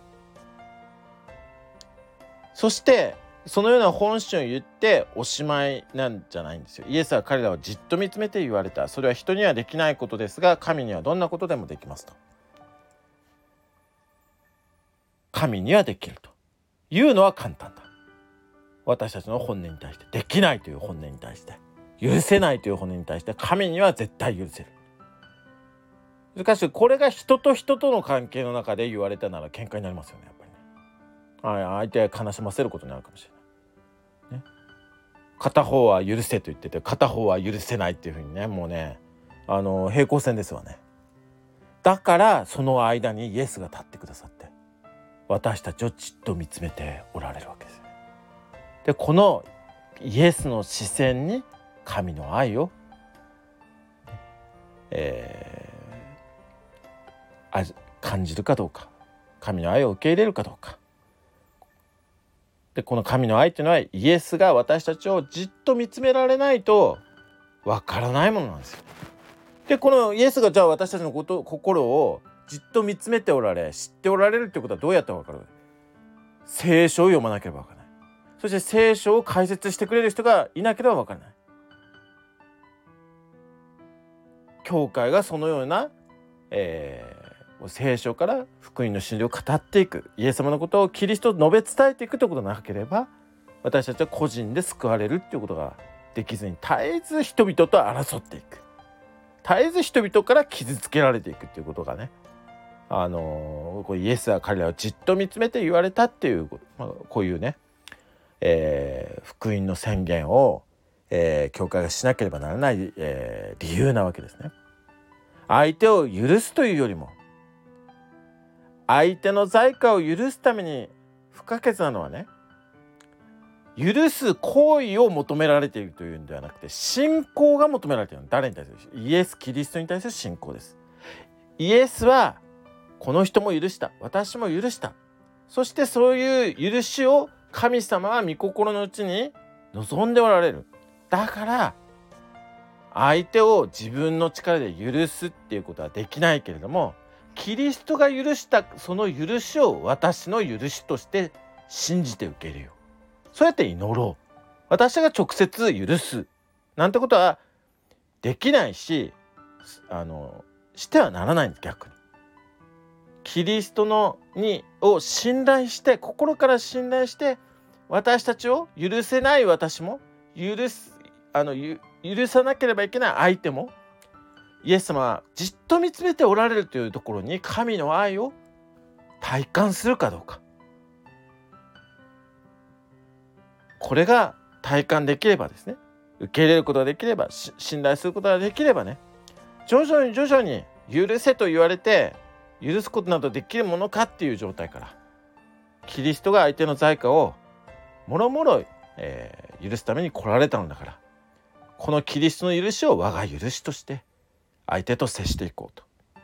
そしてそのような本心を言っておしまいなんじゃないんですよ。イエスは彼らをじっと見つめて言われた。それは人にはできないことですが、神にはどんなことでもできますと。神にはできるというのは簡単だ。私たちの本音に対して、できないという本音に対して、許せないという本音に対して、神には絶対許せる。しかしこれが人と人との関係の中で言われたなら喧嘩になりますよね、やっぱりね。はい、相手を悲しませることになるかもしれない、ね、片方は許せと言ってて、片方は許せないっていうふうにね、もうね、あの平行線ですわね。だからその間にイエスが立ってくださって、私たちをじっと見つめておられるわけです。で、このイエスの視線に神の愛を、えー、感じるかどうか、神の愛を受け入れるかどうか。で、この神の愛というのは、イエスが私たちをじっと見つめられないとわからないものなんですよ。で、このイエスがじゃあ私たちのこと心をじっと見つめておられ、知っておられるってことはどうやってわかる？聖書を読まなければわからない。そして聖書を解説してくれる人がいなければわからない。教会がそのような、えー、聖書から福音の真理を語っていく、イエス様のことをキリストと述べ伝えていくということがなければ、私たちは個人で救われるということができずに、絶えず人々と争っていく、絶えず人々から傷つけられていくということがね、あのー、こうイエスは彼らをじっと見つめて言われたっていう、まあ、こういうね、えー、福音の宣言を、えー、教会がしなければならない、えー、理由なわけですね。相手を許すというよりも、相手の罪過を許すために不可欠なのはね、許す行為を求められているというんではなくて、信仰が求められているの。誰に対する？イエス・キリストに対する信仰です。イエスはこの人も許した、私も許した、そしてそういう許しを神様は御心のうちに望んでおられる。だから相手を自分の力で許すっていうことはできないけれども、キリストが許したその許しを私の許しとして信じて受け入れよう。そうやって祈ろう。私が直接許すなんてことはできないし、あのしてはならないんです。逆にキリストのにを信頼して、心から信頼して、私たちを許せない私も許すあの許さなければいけない相手も、イエス様はじっと見つめておられるというところに神の愛を体感するかどうか。これが体感できればですね、受け入れることができれば、信頼することができればね、徐々に徐々に許せと言われて許すことなどできるものかっていう状態から、キリストが相手の罪過をもろもろ、えー、許すために来られたのだから、このキリストの許しを我が許しとして相手と接していこうと。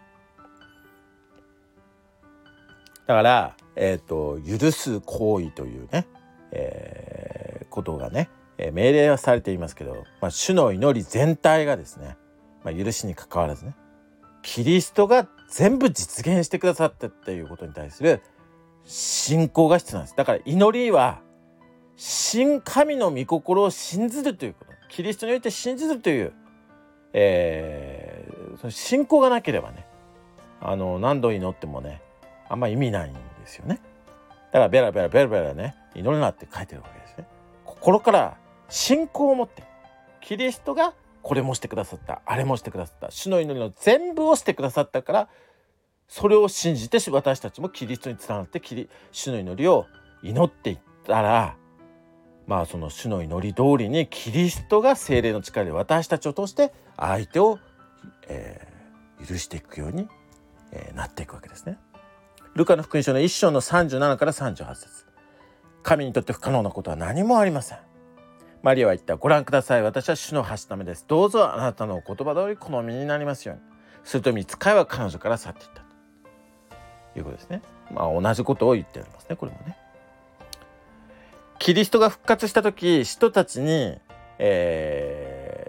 だから、えーと、許す行為というね、えー、ことがね、えー、命令はされていますけど、まあ、主の祈り全体がですね、まあ、許しに関わらずね、キリストが全部実現してくださったっていうことに対する信仰が必要なんです。だから祈りは神神の御心を信ずるということ、キリストにおいて信じるという、えー、その信仰がなければね、あの何度祈ってもね、あんま意味ないんですよね。だからベラベラベラベラね、祈るなって書いてるわけですね。心から信仰を持って、キリストがこれもしてくださった、あれもしてくださった、主の祈りの全部をしてくださったから、それを信じて私たちもキリストにつながってキリ主の祈りを祈っていったら、まあその主の祈り通りにキリストが聖霊の力で私たちを通して相手を、えー、許していくように、えー、なっていくわけですね。ルカの福音書のいっ章のさんじゅうななからさんじゅうはち節、神にとって不可能なことは何もありません。マリアは言った。ご覧ください。私は主の発しためです。どうぞあなたのお言葉通り好みになりますように。すると御使いは彼女から去っていったということですね。まあ同じことを言ってありますね。これもね。キリストが復活した時、人たちに、え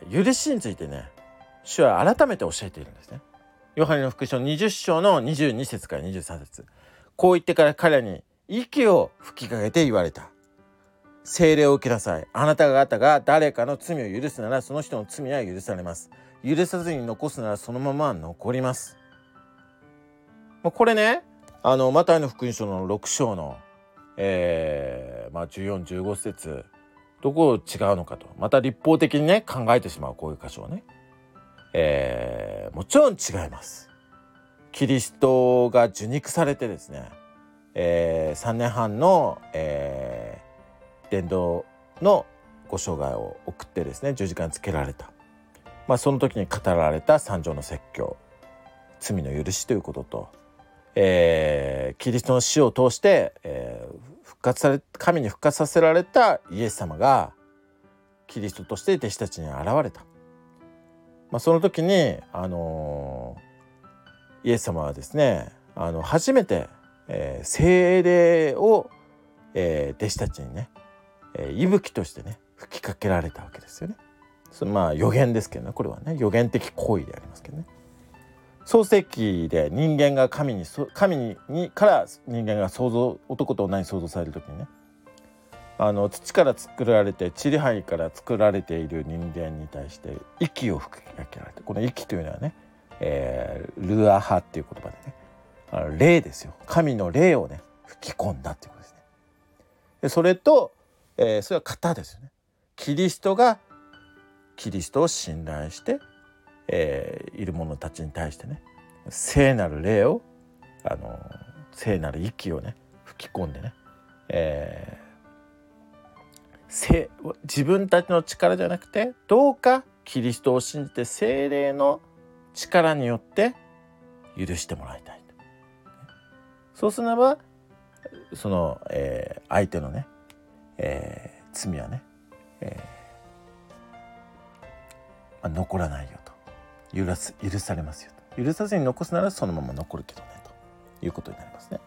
ー、許しについてね、主は改めて教えているんですね。ヨハネの福音書にじゅっ章のにじゅうに節からにじゅうさん節、こう言ってから彼らに息を吹きかけて言われた。聖霊を受けなさい。あなた方が誰かの罪を許すならその人の罪は許されます。許さずに残すならそのまま残ります。これね、あのマタイの福音書のろく章の、えーまあ、じゅうよん、じゅうご節、どこ違うのかと、また立法的にね考えてしまうこういう箇所をね、えー、もちろん違います。キリストが受肉されてですね、えー、さんねんはんの、えー、伝道のご生涯を送ってですね、十字架につけられた、まあ、その時に語られた三条の説教、罪の許しということと、えー、キリストの死を通して、えー、復活され神に復活させられたイエス様がキリストとして弟子たちに現れた、まあ、その時に、あのー、イエス様はですね、あの初めて、えー、聖霊を、えー、弟子たちにね、えー、息吹としてね吹きかけられたわけですよね。そのまあ予言ですけどね、これはね予言的行為でありますけどね。創世記で人間が神に神ににから人間が創造、男と女に創造される時にね、あの土から作られて塵灰から作られている人間に対して息を吹きかけられて、この息というのはね、えー、ルアハっていう言葉でね、あの霊ですよ。神の霊をね吹き込んだっていうことですね。でそれと、えー、それは型ですよね。キリストがキリストを信頼して、えー、いる者たちに対してね、聖なる霊を、あの聖なる息をね吹き込んでね、えー、自分たちの力じゃなくて、どうかキリストを信じて聖霊の力によって許してもらいたい。そうすればその、えー、相手のね、えー、罪はね、えーまあ、残らないよと、許す、許されますよと。許さずに残すならそのまま残るけどねということになりますね。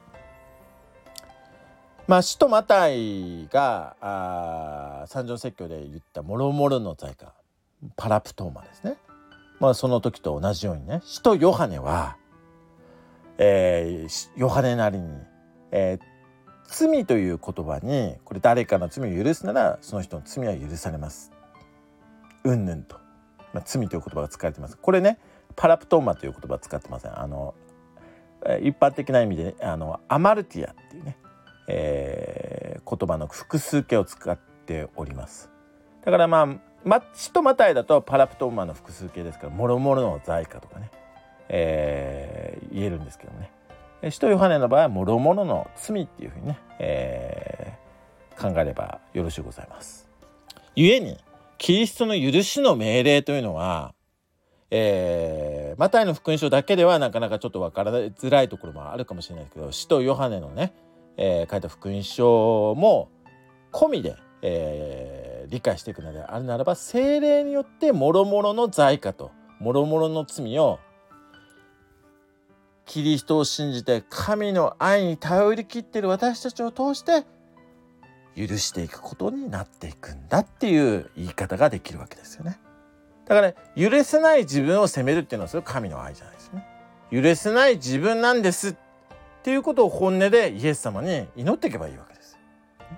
まあ使徒マタイがあ三条説教で言ったもろもろの罪かパラプトーマですね。まあその時と同じようにね、使徒ヨハネは、えー、ヨハネなりに、えー、罪という言葉に、これ誰かの罪を許すならその人の罪は許されますうんぬんと、まあ、罪という言葉が使われています。これねパラプトーマという言葉は使ってません。あの一般的な意味であのアマルティアっていうね、えー、言葉の複数形を使っております。だからまあ使徒マタイだとパラプトーマの複数形ですから、もろもろの罪かとかね、えー、言えるんですけどね、使徒ヨハネの場合はもろもろの罪っていうふうにね、えー、考えればよろしゅうございます。故にキリストの許しの命令というのは、えー、マタイの福音書だけではなかなかちょっと分からづらいところもあるかもしれないですけど、使徒ヨハネのね、えー、書いた福音書も込みで、えー、理解していくのであるならば、聖霊によってもろもろの罪過ともろもろの罪をキリストを信じて神の愛に頼り切っている私たちを通して許していくことになっていくんだっていう言い方ができるわけですよね。だから、ね、許せない自分を責めるっていうのはそれは神の愛じゃないですよね。許せない自分なんですっていうことを本音でイエス様に祈っていけばいいわけです。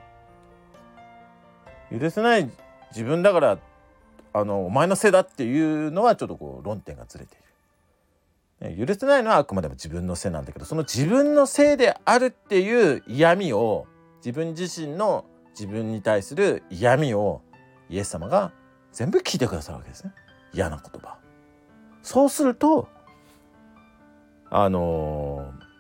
許せない自分だからあのお前のせいだっていうのはちょっとこう論点がずれている。許せないのはあくまでも自分のせいなんだけど、その自分のせいであるっていう嫌味を、自分自身の自分に対する嫌味をイエス様が全部聞いてくださるわけですね。嫌な言葉。そうするとあのー、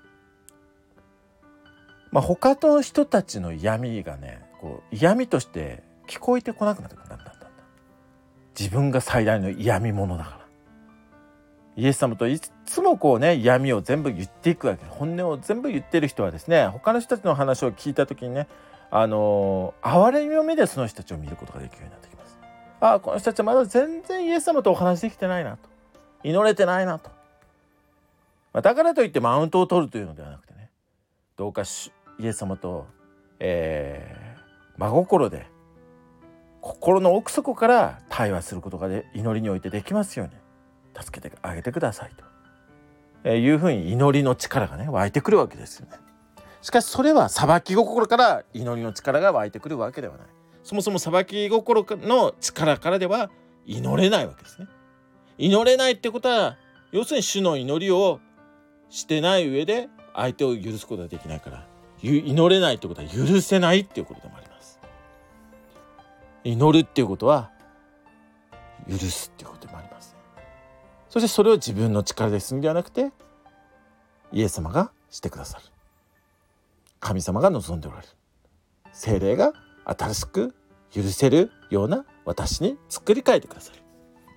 まあ他の人たちの嫌味がね、こう嫌味として聞こえてこなくなってくるんだんだんだんだん。自分が最大の嫌味者だから。イエス様といつもこうね嫌味を全部言っていくわけ。本音を全部言ってる人はですね、他の人たちの話を聞いた時にね、あのー、憐れみの目でその人たちを見ることができるようになってきます。ああ、この人たちはまだ全然イエス様とお話できてないなと、祈れてないなと、まあ、だからといってマウントを取るというのではなくてね、どうかイエス様と、えー、真心で心の奥底から対話することがで祈りにおいてできますように助けてあげてくださいと、えー、いうふうに祈りの力がね湧いてくるわけですよね。しかしそれは裁き心から祈りの力が湧いてくるわけではない。そもそも裁き心の力からでは祈れないわけですね。祈れないってことは要するに主の祈りをしてない上で相手を許すことができないから、祈れないってことは許せないっていうことでもあります。祈るっていうことは許すっていうことでもあります、ね、そしてそれを自分の力で済むんではなくてイエス様がしてくださる、神様が望んでおられる、聖霊が新しく許せるような私に作り変えてくださる。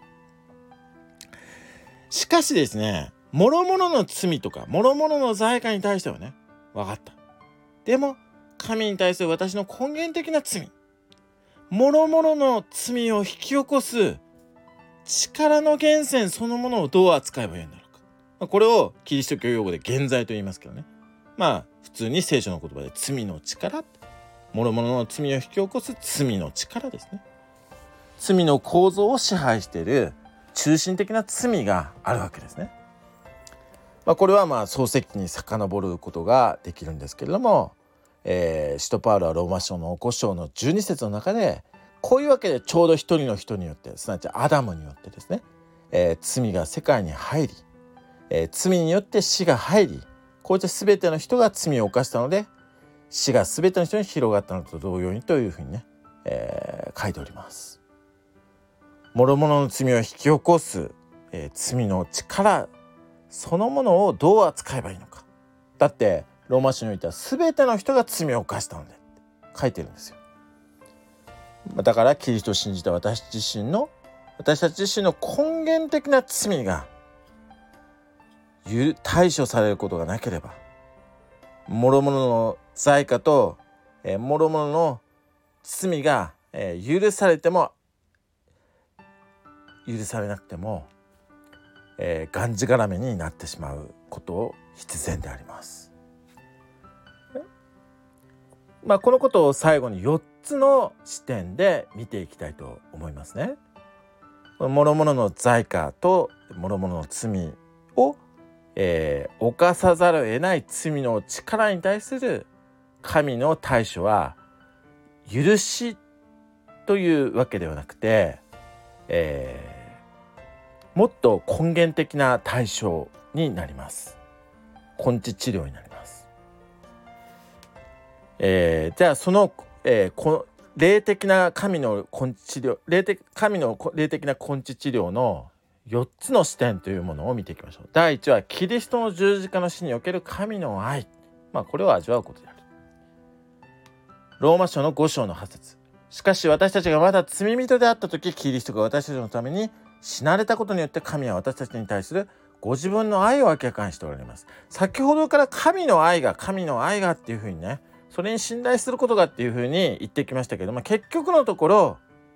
しかしですね、諸々の罪とか諸々の罪過に対してはね分かった。でも神に対する私の根源的な罪、諸々の罪を引き起こす力の源泉そのものをどう扱えばいいんだろうか。これをキリスト教用語で原罪と言いますけどね、まあ普通に聖書の言葉で罪の力、諸々の罪を引き起こす罪の力ですね。罪の構造を支配している中心的な罪があるわけですね。まあ、これはまあ創世記に遡ることができるんですけれども、えー、使徒パウロはローマ書のご章のじゅうに節の中でこういうわけでちょうど一人の人によって、すなわちアダムによってですね、えー、罪が世界に入り、えー、罪によって死が入り、こういった全ての人が罪を犯したので死が全ての人に広がったのと同様にというふうにね、えー、書いております。諸々の罪を引き起こす、えー、罪の力そのものをどう扱えばいいのか。だってローマ書においては全ての人が罪を犯したので書いてるんですよ。だからキリストを信じた私自身の私たち自身の根源的な罪が対処されることがなければ、諸々の罪過と、えー、諸々の罪が、えー、許されても許されなくても、えー、がんじがらめになってしまうことを必然であります。まあ、このことを最後によっつの視点で見ていきたいと思いますね。諸々の罪過と諸々の罪を、えー、犯さざるを得ない罪の力に対する神の対処は許しというわけではなくて、えー、もっと根源的な対処になります。根治治療になります。えー、じゃあその、えー、こ霊的な神の根治治療、霊的神の霊的な根治治療のよっつの視点というものを見ていきましょう。だいいちはキリストの十字架の死における神の愛、まあ、これを味わうことである。ローマ書のご章のはち節、しかし私たちがまだ罪人であった時、キリストが私たちのために死なれたことによって神は私たちに対するご自分の愛を明らかにしておられます。先ほどから神の愛が神の愛がっていうふうにね、それに信頼することがっていうふうに言ってきましたけども、結局のところ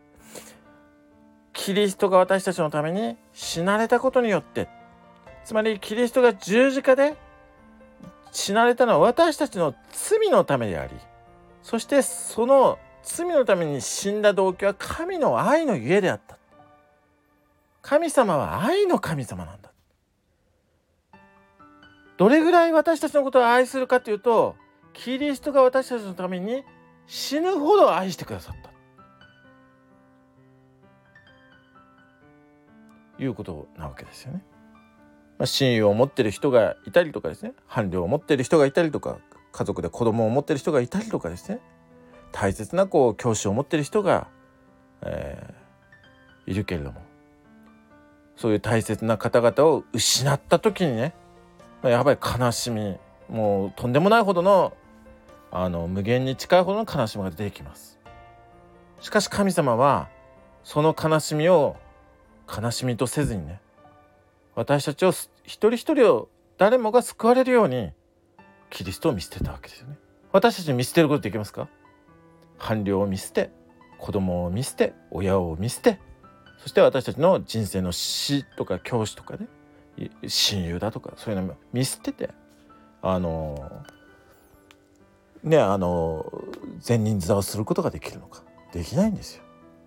キリストが私たちのために死なれたことによって、つまりキリストが十字架で死なれたのは私たちの罪のためであり、そしてその罪のために死んだ動機は神の愛のゆえであった。神様は愛の神様なんだ。どれぐらい私たちのことを愛するかというと、キリストが私たちのために死ぬほど愛してくださったということなわけですよね。まあ、親友を持っている人がいたりとかですね、伴侶を持っている人がいたりとか、家族で子供を持っている人がいたりとかですね、大切なこう教師を持っている人が、えー、いるけれども、そういう大切な方々を失った時にね、やばい悲しみ、もうとんでもないほどのあの無限に近いほどの悲しみが出てきます。しかし神様はその悲しみを悲しみとせずにね、私たちを一人一人を誰もが救われるようにキリストを見捨てたわけですよね。私たちに見捨てることできますか？伴侶を見捨て、子供を見捨て、親を見捨て、そして私たちの人生の師とか教師とかね、親友だとかそういうのを見捨てて、あのねあの善人面をすることができるのか。できないんですよ。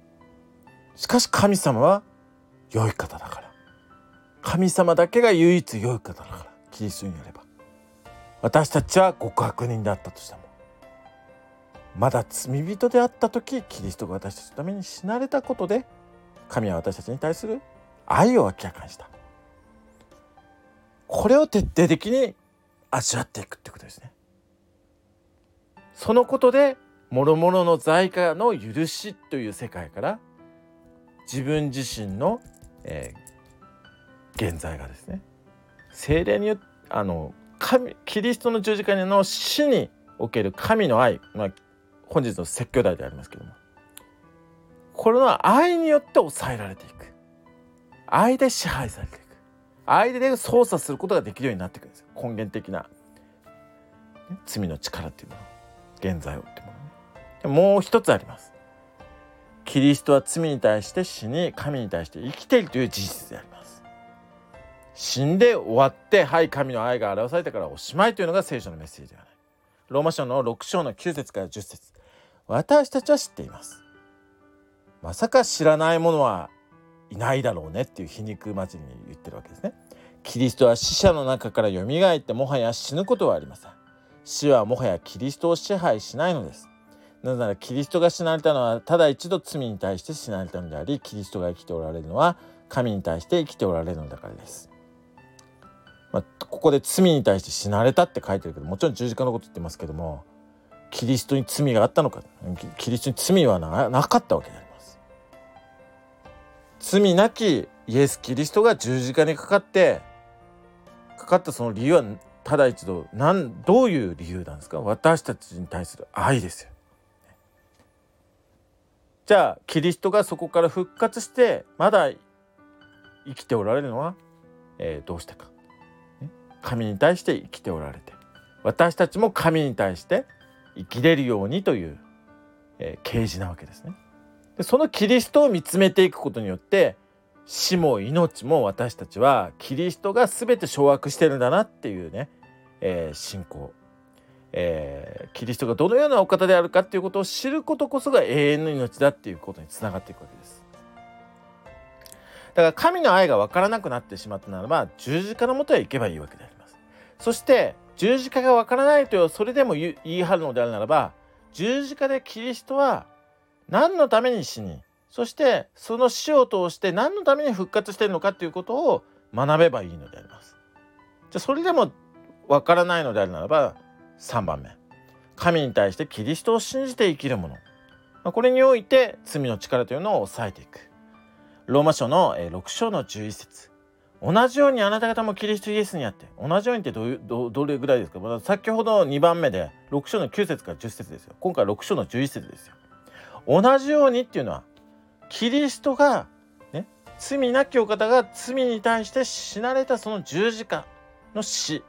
しかし神様は良い方だから、神様だけが唯一良い方だから、キリストによれば私たちは極悪人であったとしても、まだ罪人であった時、キリストが私たちのために死なれたことで、神は私たちに対する愛を明らかにした。これを徹底的に味わっていくってことですね。そのことで諸々の罪過の許しという世界から、自分自身の、えー、現在がですね、聖霊によってあの神キリストの十字架の死における神の愛、まあ、本日の説教題でありますけども、これの愛によって抑えられていく、愛で支配されていく、愛で操作することができるようになっていくんですよ。根源的な、ね、罪の力っていうもの、現在をっていうものね。でももう一つあります。キリストは罪に対して死に、神に対して生きているという事実であります。死んで終わって、はい、神の愛が表されてからおしまいというのが聖書のメッセージではない。ローマ書のろく章のきゅう節からじゅっ節、私たちは知っています。まさか知らない者はいないだろうねっていう皮肉交じりに言ってるわけですね。キリストは死者の中からよみがえって、もはや死ぬことはありません。死はもはやキリストを支配しないのです。なぜならキリストが死なれたのはただ一度罪に対して死なれたのであり、キリストが生きておられるのは神に対して生きておられるのだからです。まあ、ここで罪に対して死なれたって書いてるけど、もちろん十字架のこと言ってますけども、キリストに罪があったのか、キリストに罪は な, なかったわけであります。罪なきイエス・キリストが十字架にかかってかかったその理由はただ一度、なんどういう理由なんですか。私たちに対する愛ですよ。じゃあキリストがそこから復活してまだ生きておられるのは、えー、どうしてか、ね、神に対して生きておられて、私たちも神に対して生きれるようにという、えー、啓示なわけですね。でそのキリストを見つめていくことによって、死も命も私たちはキリストが全て掌握してるんだなっていうね、えー、信仰、えー、キリストがどのようなお方であるかっていうことを知ることこそが永遠の命だっていうことにつながっていくわけです。だから神の愛が分からなくなってしまったならば、十字架のもとへ行けばいいわけであります。そして十字架が分からないとそれでも言い張るのであるならば、十字架でキリストは何のために死に、そしてその死を通して何のために復活しているのかということを学べばいいのであります。じゃあそれでも分からないのであるならば、さんばんめ、神に対してキリストを信じて生きるもの、これにおいて罪の力というのを抑えていく。ローマ書のろく章のじゅういち節、同じようにあなた方もキリストイエスにあって、同じようにってどういう ど, どれぐらいですか。先ほどにばんめでろく章のきゅう節からじゅっ節ですよ。今回ろく章のじゅういち節ですよ。同じようにっていうのは、キリストが、ね、罪なきお方が罪に対して死なれたその十字架の死、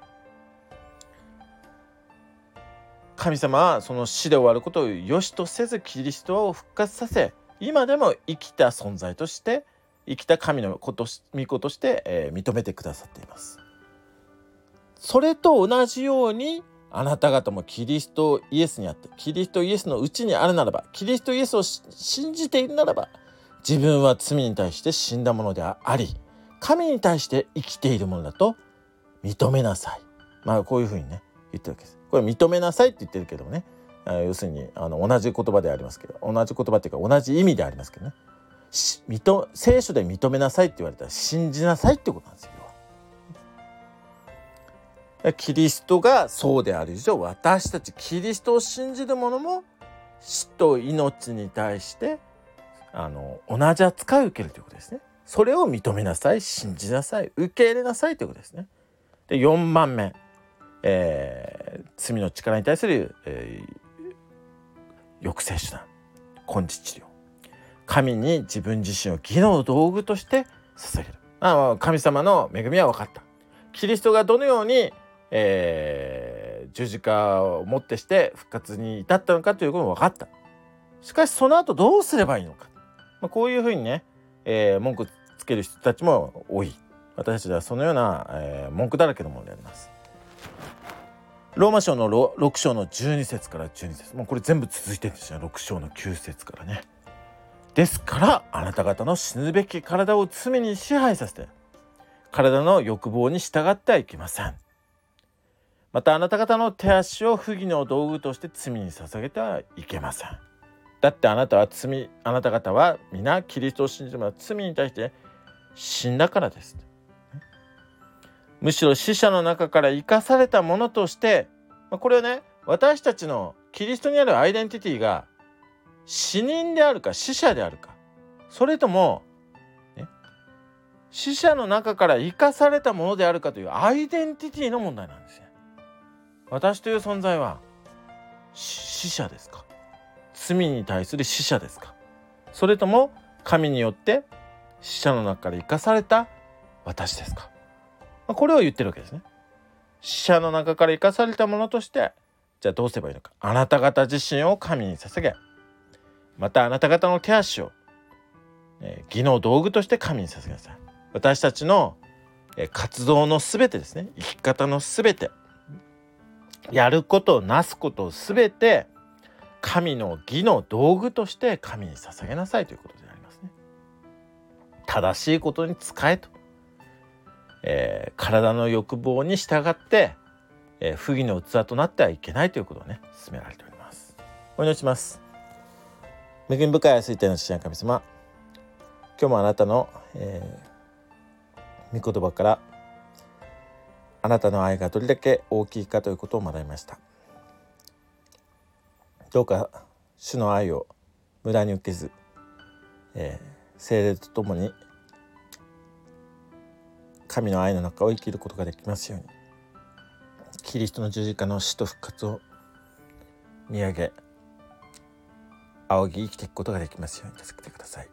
神様はその死で終わることを良しとせず、キリストを復活させ、今でも生きた存在として、生きた神のこと御子として、えー、認めてくださっています。それと同じように、あなた方もキリストイエスにあって、キリストイエスのうちにあるならば、キリストイエスを信じているならば、自分は罪に対して死んだものであり、神に対して生きているものだと認めなさい。まあこういうふうにね言ってるわけです。これ認めなさいって言ってるけどもね、要するにあの同じ言葉でありますけど、同じ言葉っていうか同じ意味でありますけどね、認聖書で認めなさいって言われたら信じなさいってことなんですよ。キリストがそうである以上、私たちキリストを信じる者も死と命に対してあの同じ扱いを受けるということですね。それを認めなさい、信じなさい、受け入れなさいということですね。でよんばんめ、えー、罪の力に対する、えー、抑制手段、根治治療、神に自分自身を義の道具として捧げる。ああ、神様の恵みは分かった。キリストがどのように、えー、十字架をもってして復活に至ったのかということも分かった。しかしその後どうすればいいのか、まあ、こういうふうにね、えー、文句つける人たちも多い。私たちはそのような、えー、文句だらけのものであります。ローマ書のろく章のじゅうに節からじゅうに節、もうこれ全部続いてるんですよ。ろく章のきゅう節からね。 ですからあなた方の死ぬべき体を罪に支配させて体の欲望に従ってはいけません。またあなた方の手足を不義の道具として罪に捧げてはいけません。だってあなたは罪あなた方は皆キリストを信じても罪に対して死んだからです。むしろ死者の中から生かされたものとして、これはね、私たちのキリストにあるアイデンティティが死人であるか死者であるか、それとも、ね、死者の中から生かされたものであるかというアイデンティティの問題なんですよ。私という存在は死者ですか？罪に対する死者ですか？それとも神によって死者の中から生かされた私ですか？これを言ってるわけですね。死者の中から生かされたものとして、じゃあどうすればいいのか。あなた方自身を神に捧げ、またあなた方の手足を、えー、義の道具として神に捧げなさい。私たちの、えー、活動のすべてですね、生き方のすべて、やることなすことをすべて神の義の道具として神に捧げなさいということでありますね。正しいことに使えと、えー、体の欲望に従って、えー、不義の器となってはいけないということをね、進められております。お祈りします。恵み深い愛する天の父なる神様、今日もあなたの、えー、御言葉からあなたの愛がどれだけ大きいかということを学びました。どうか主の愛を無駄に受けず、えー、聖霊とともに神の愛の中を生きることができますように、キリストの十字架の死と復活を見上げ仰ぎ生きていくことができますように助けてください。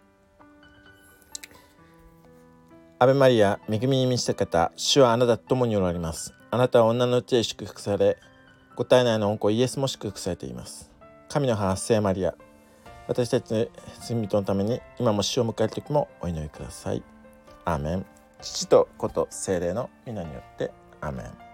アベマリア、恵みに満ちた方、主はあなたと共におられます。あなたは女のうちへ祝福され、ご体内の御子イエスも祝福されています。神の母聖マリア、私たちの罪人のために今も死を迎える時もお祈りください。アーメン。父と子と聖霊の皆によってアーメン。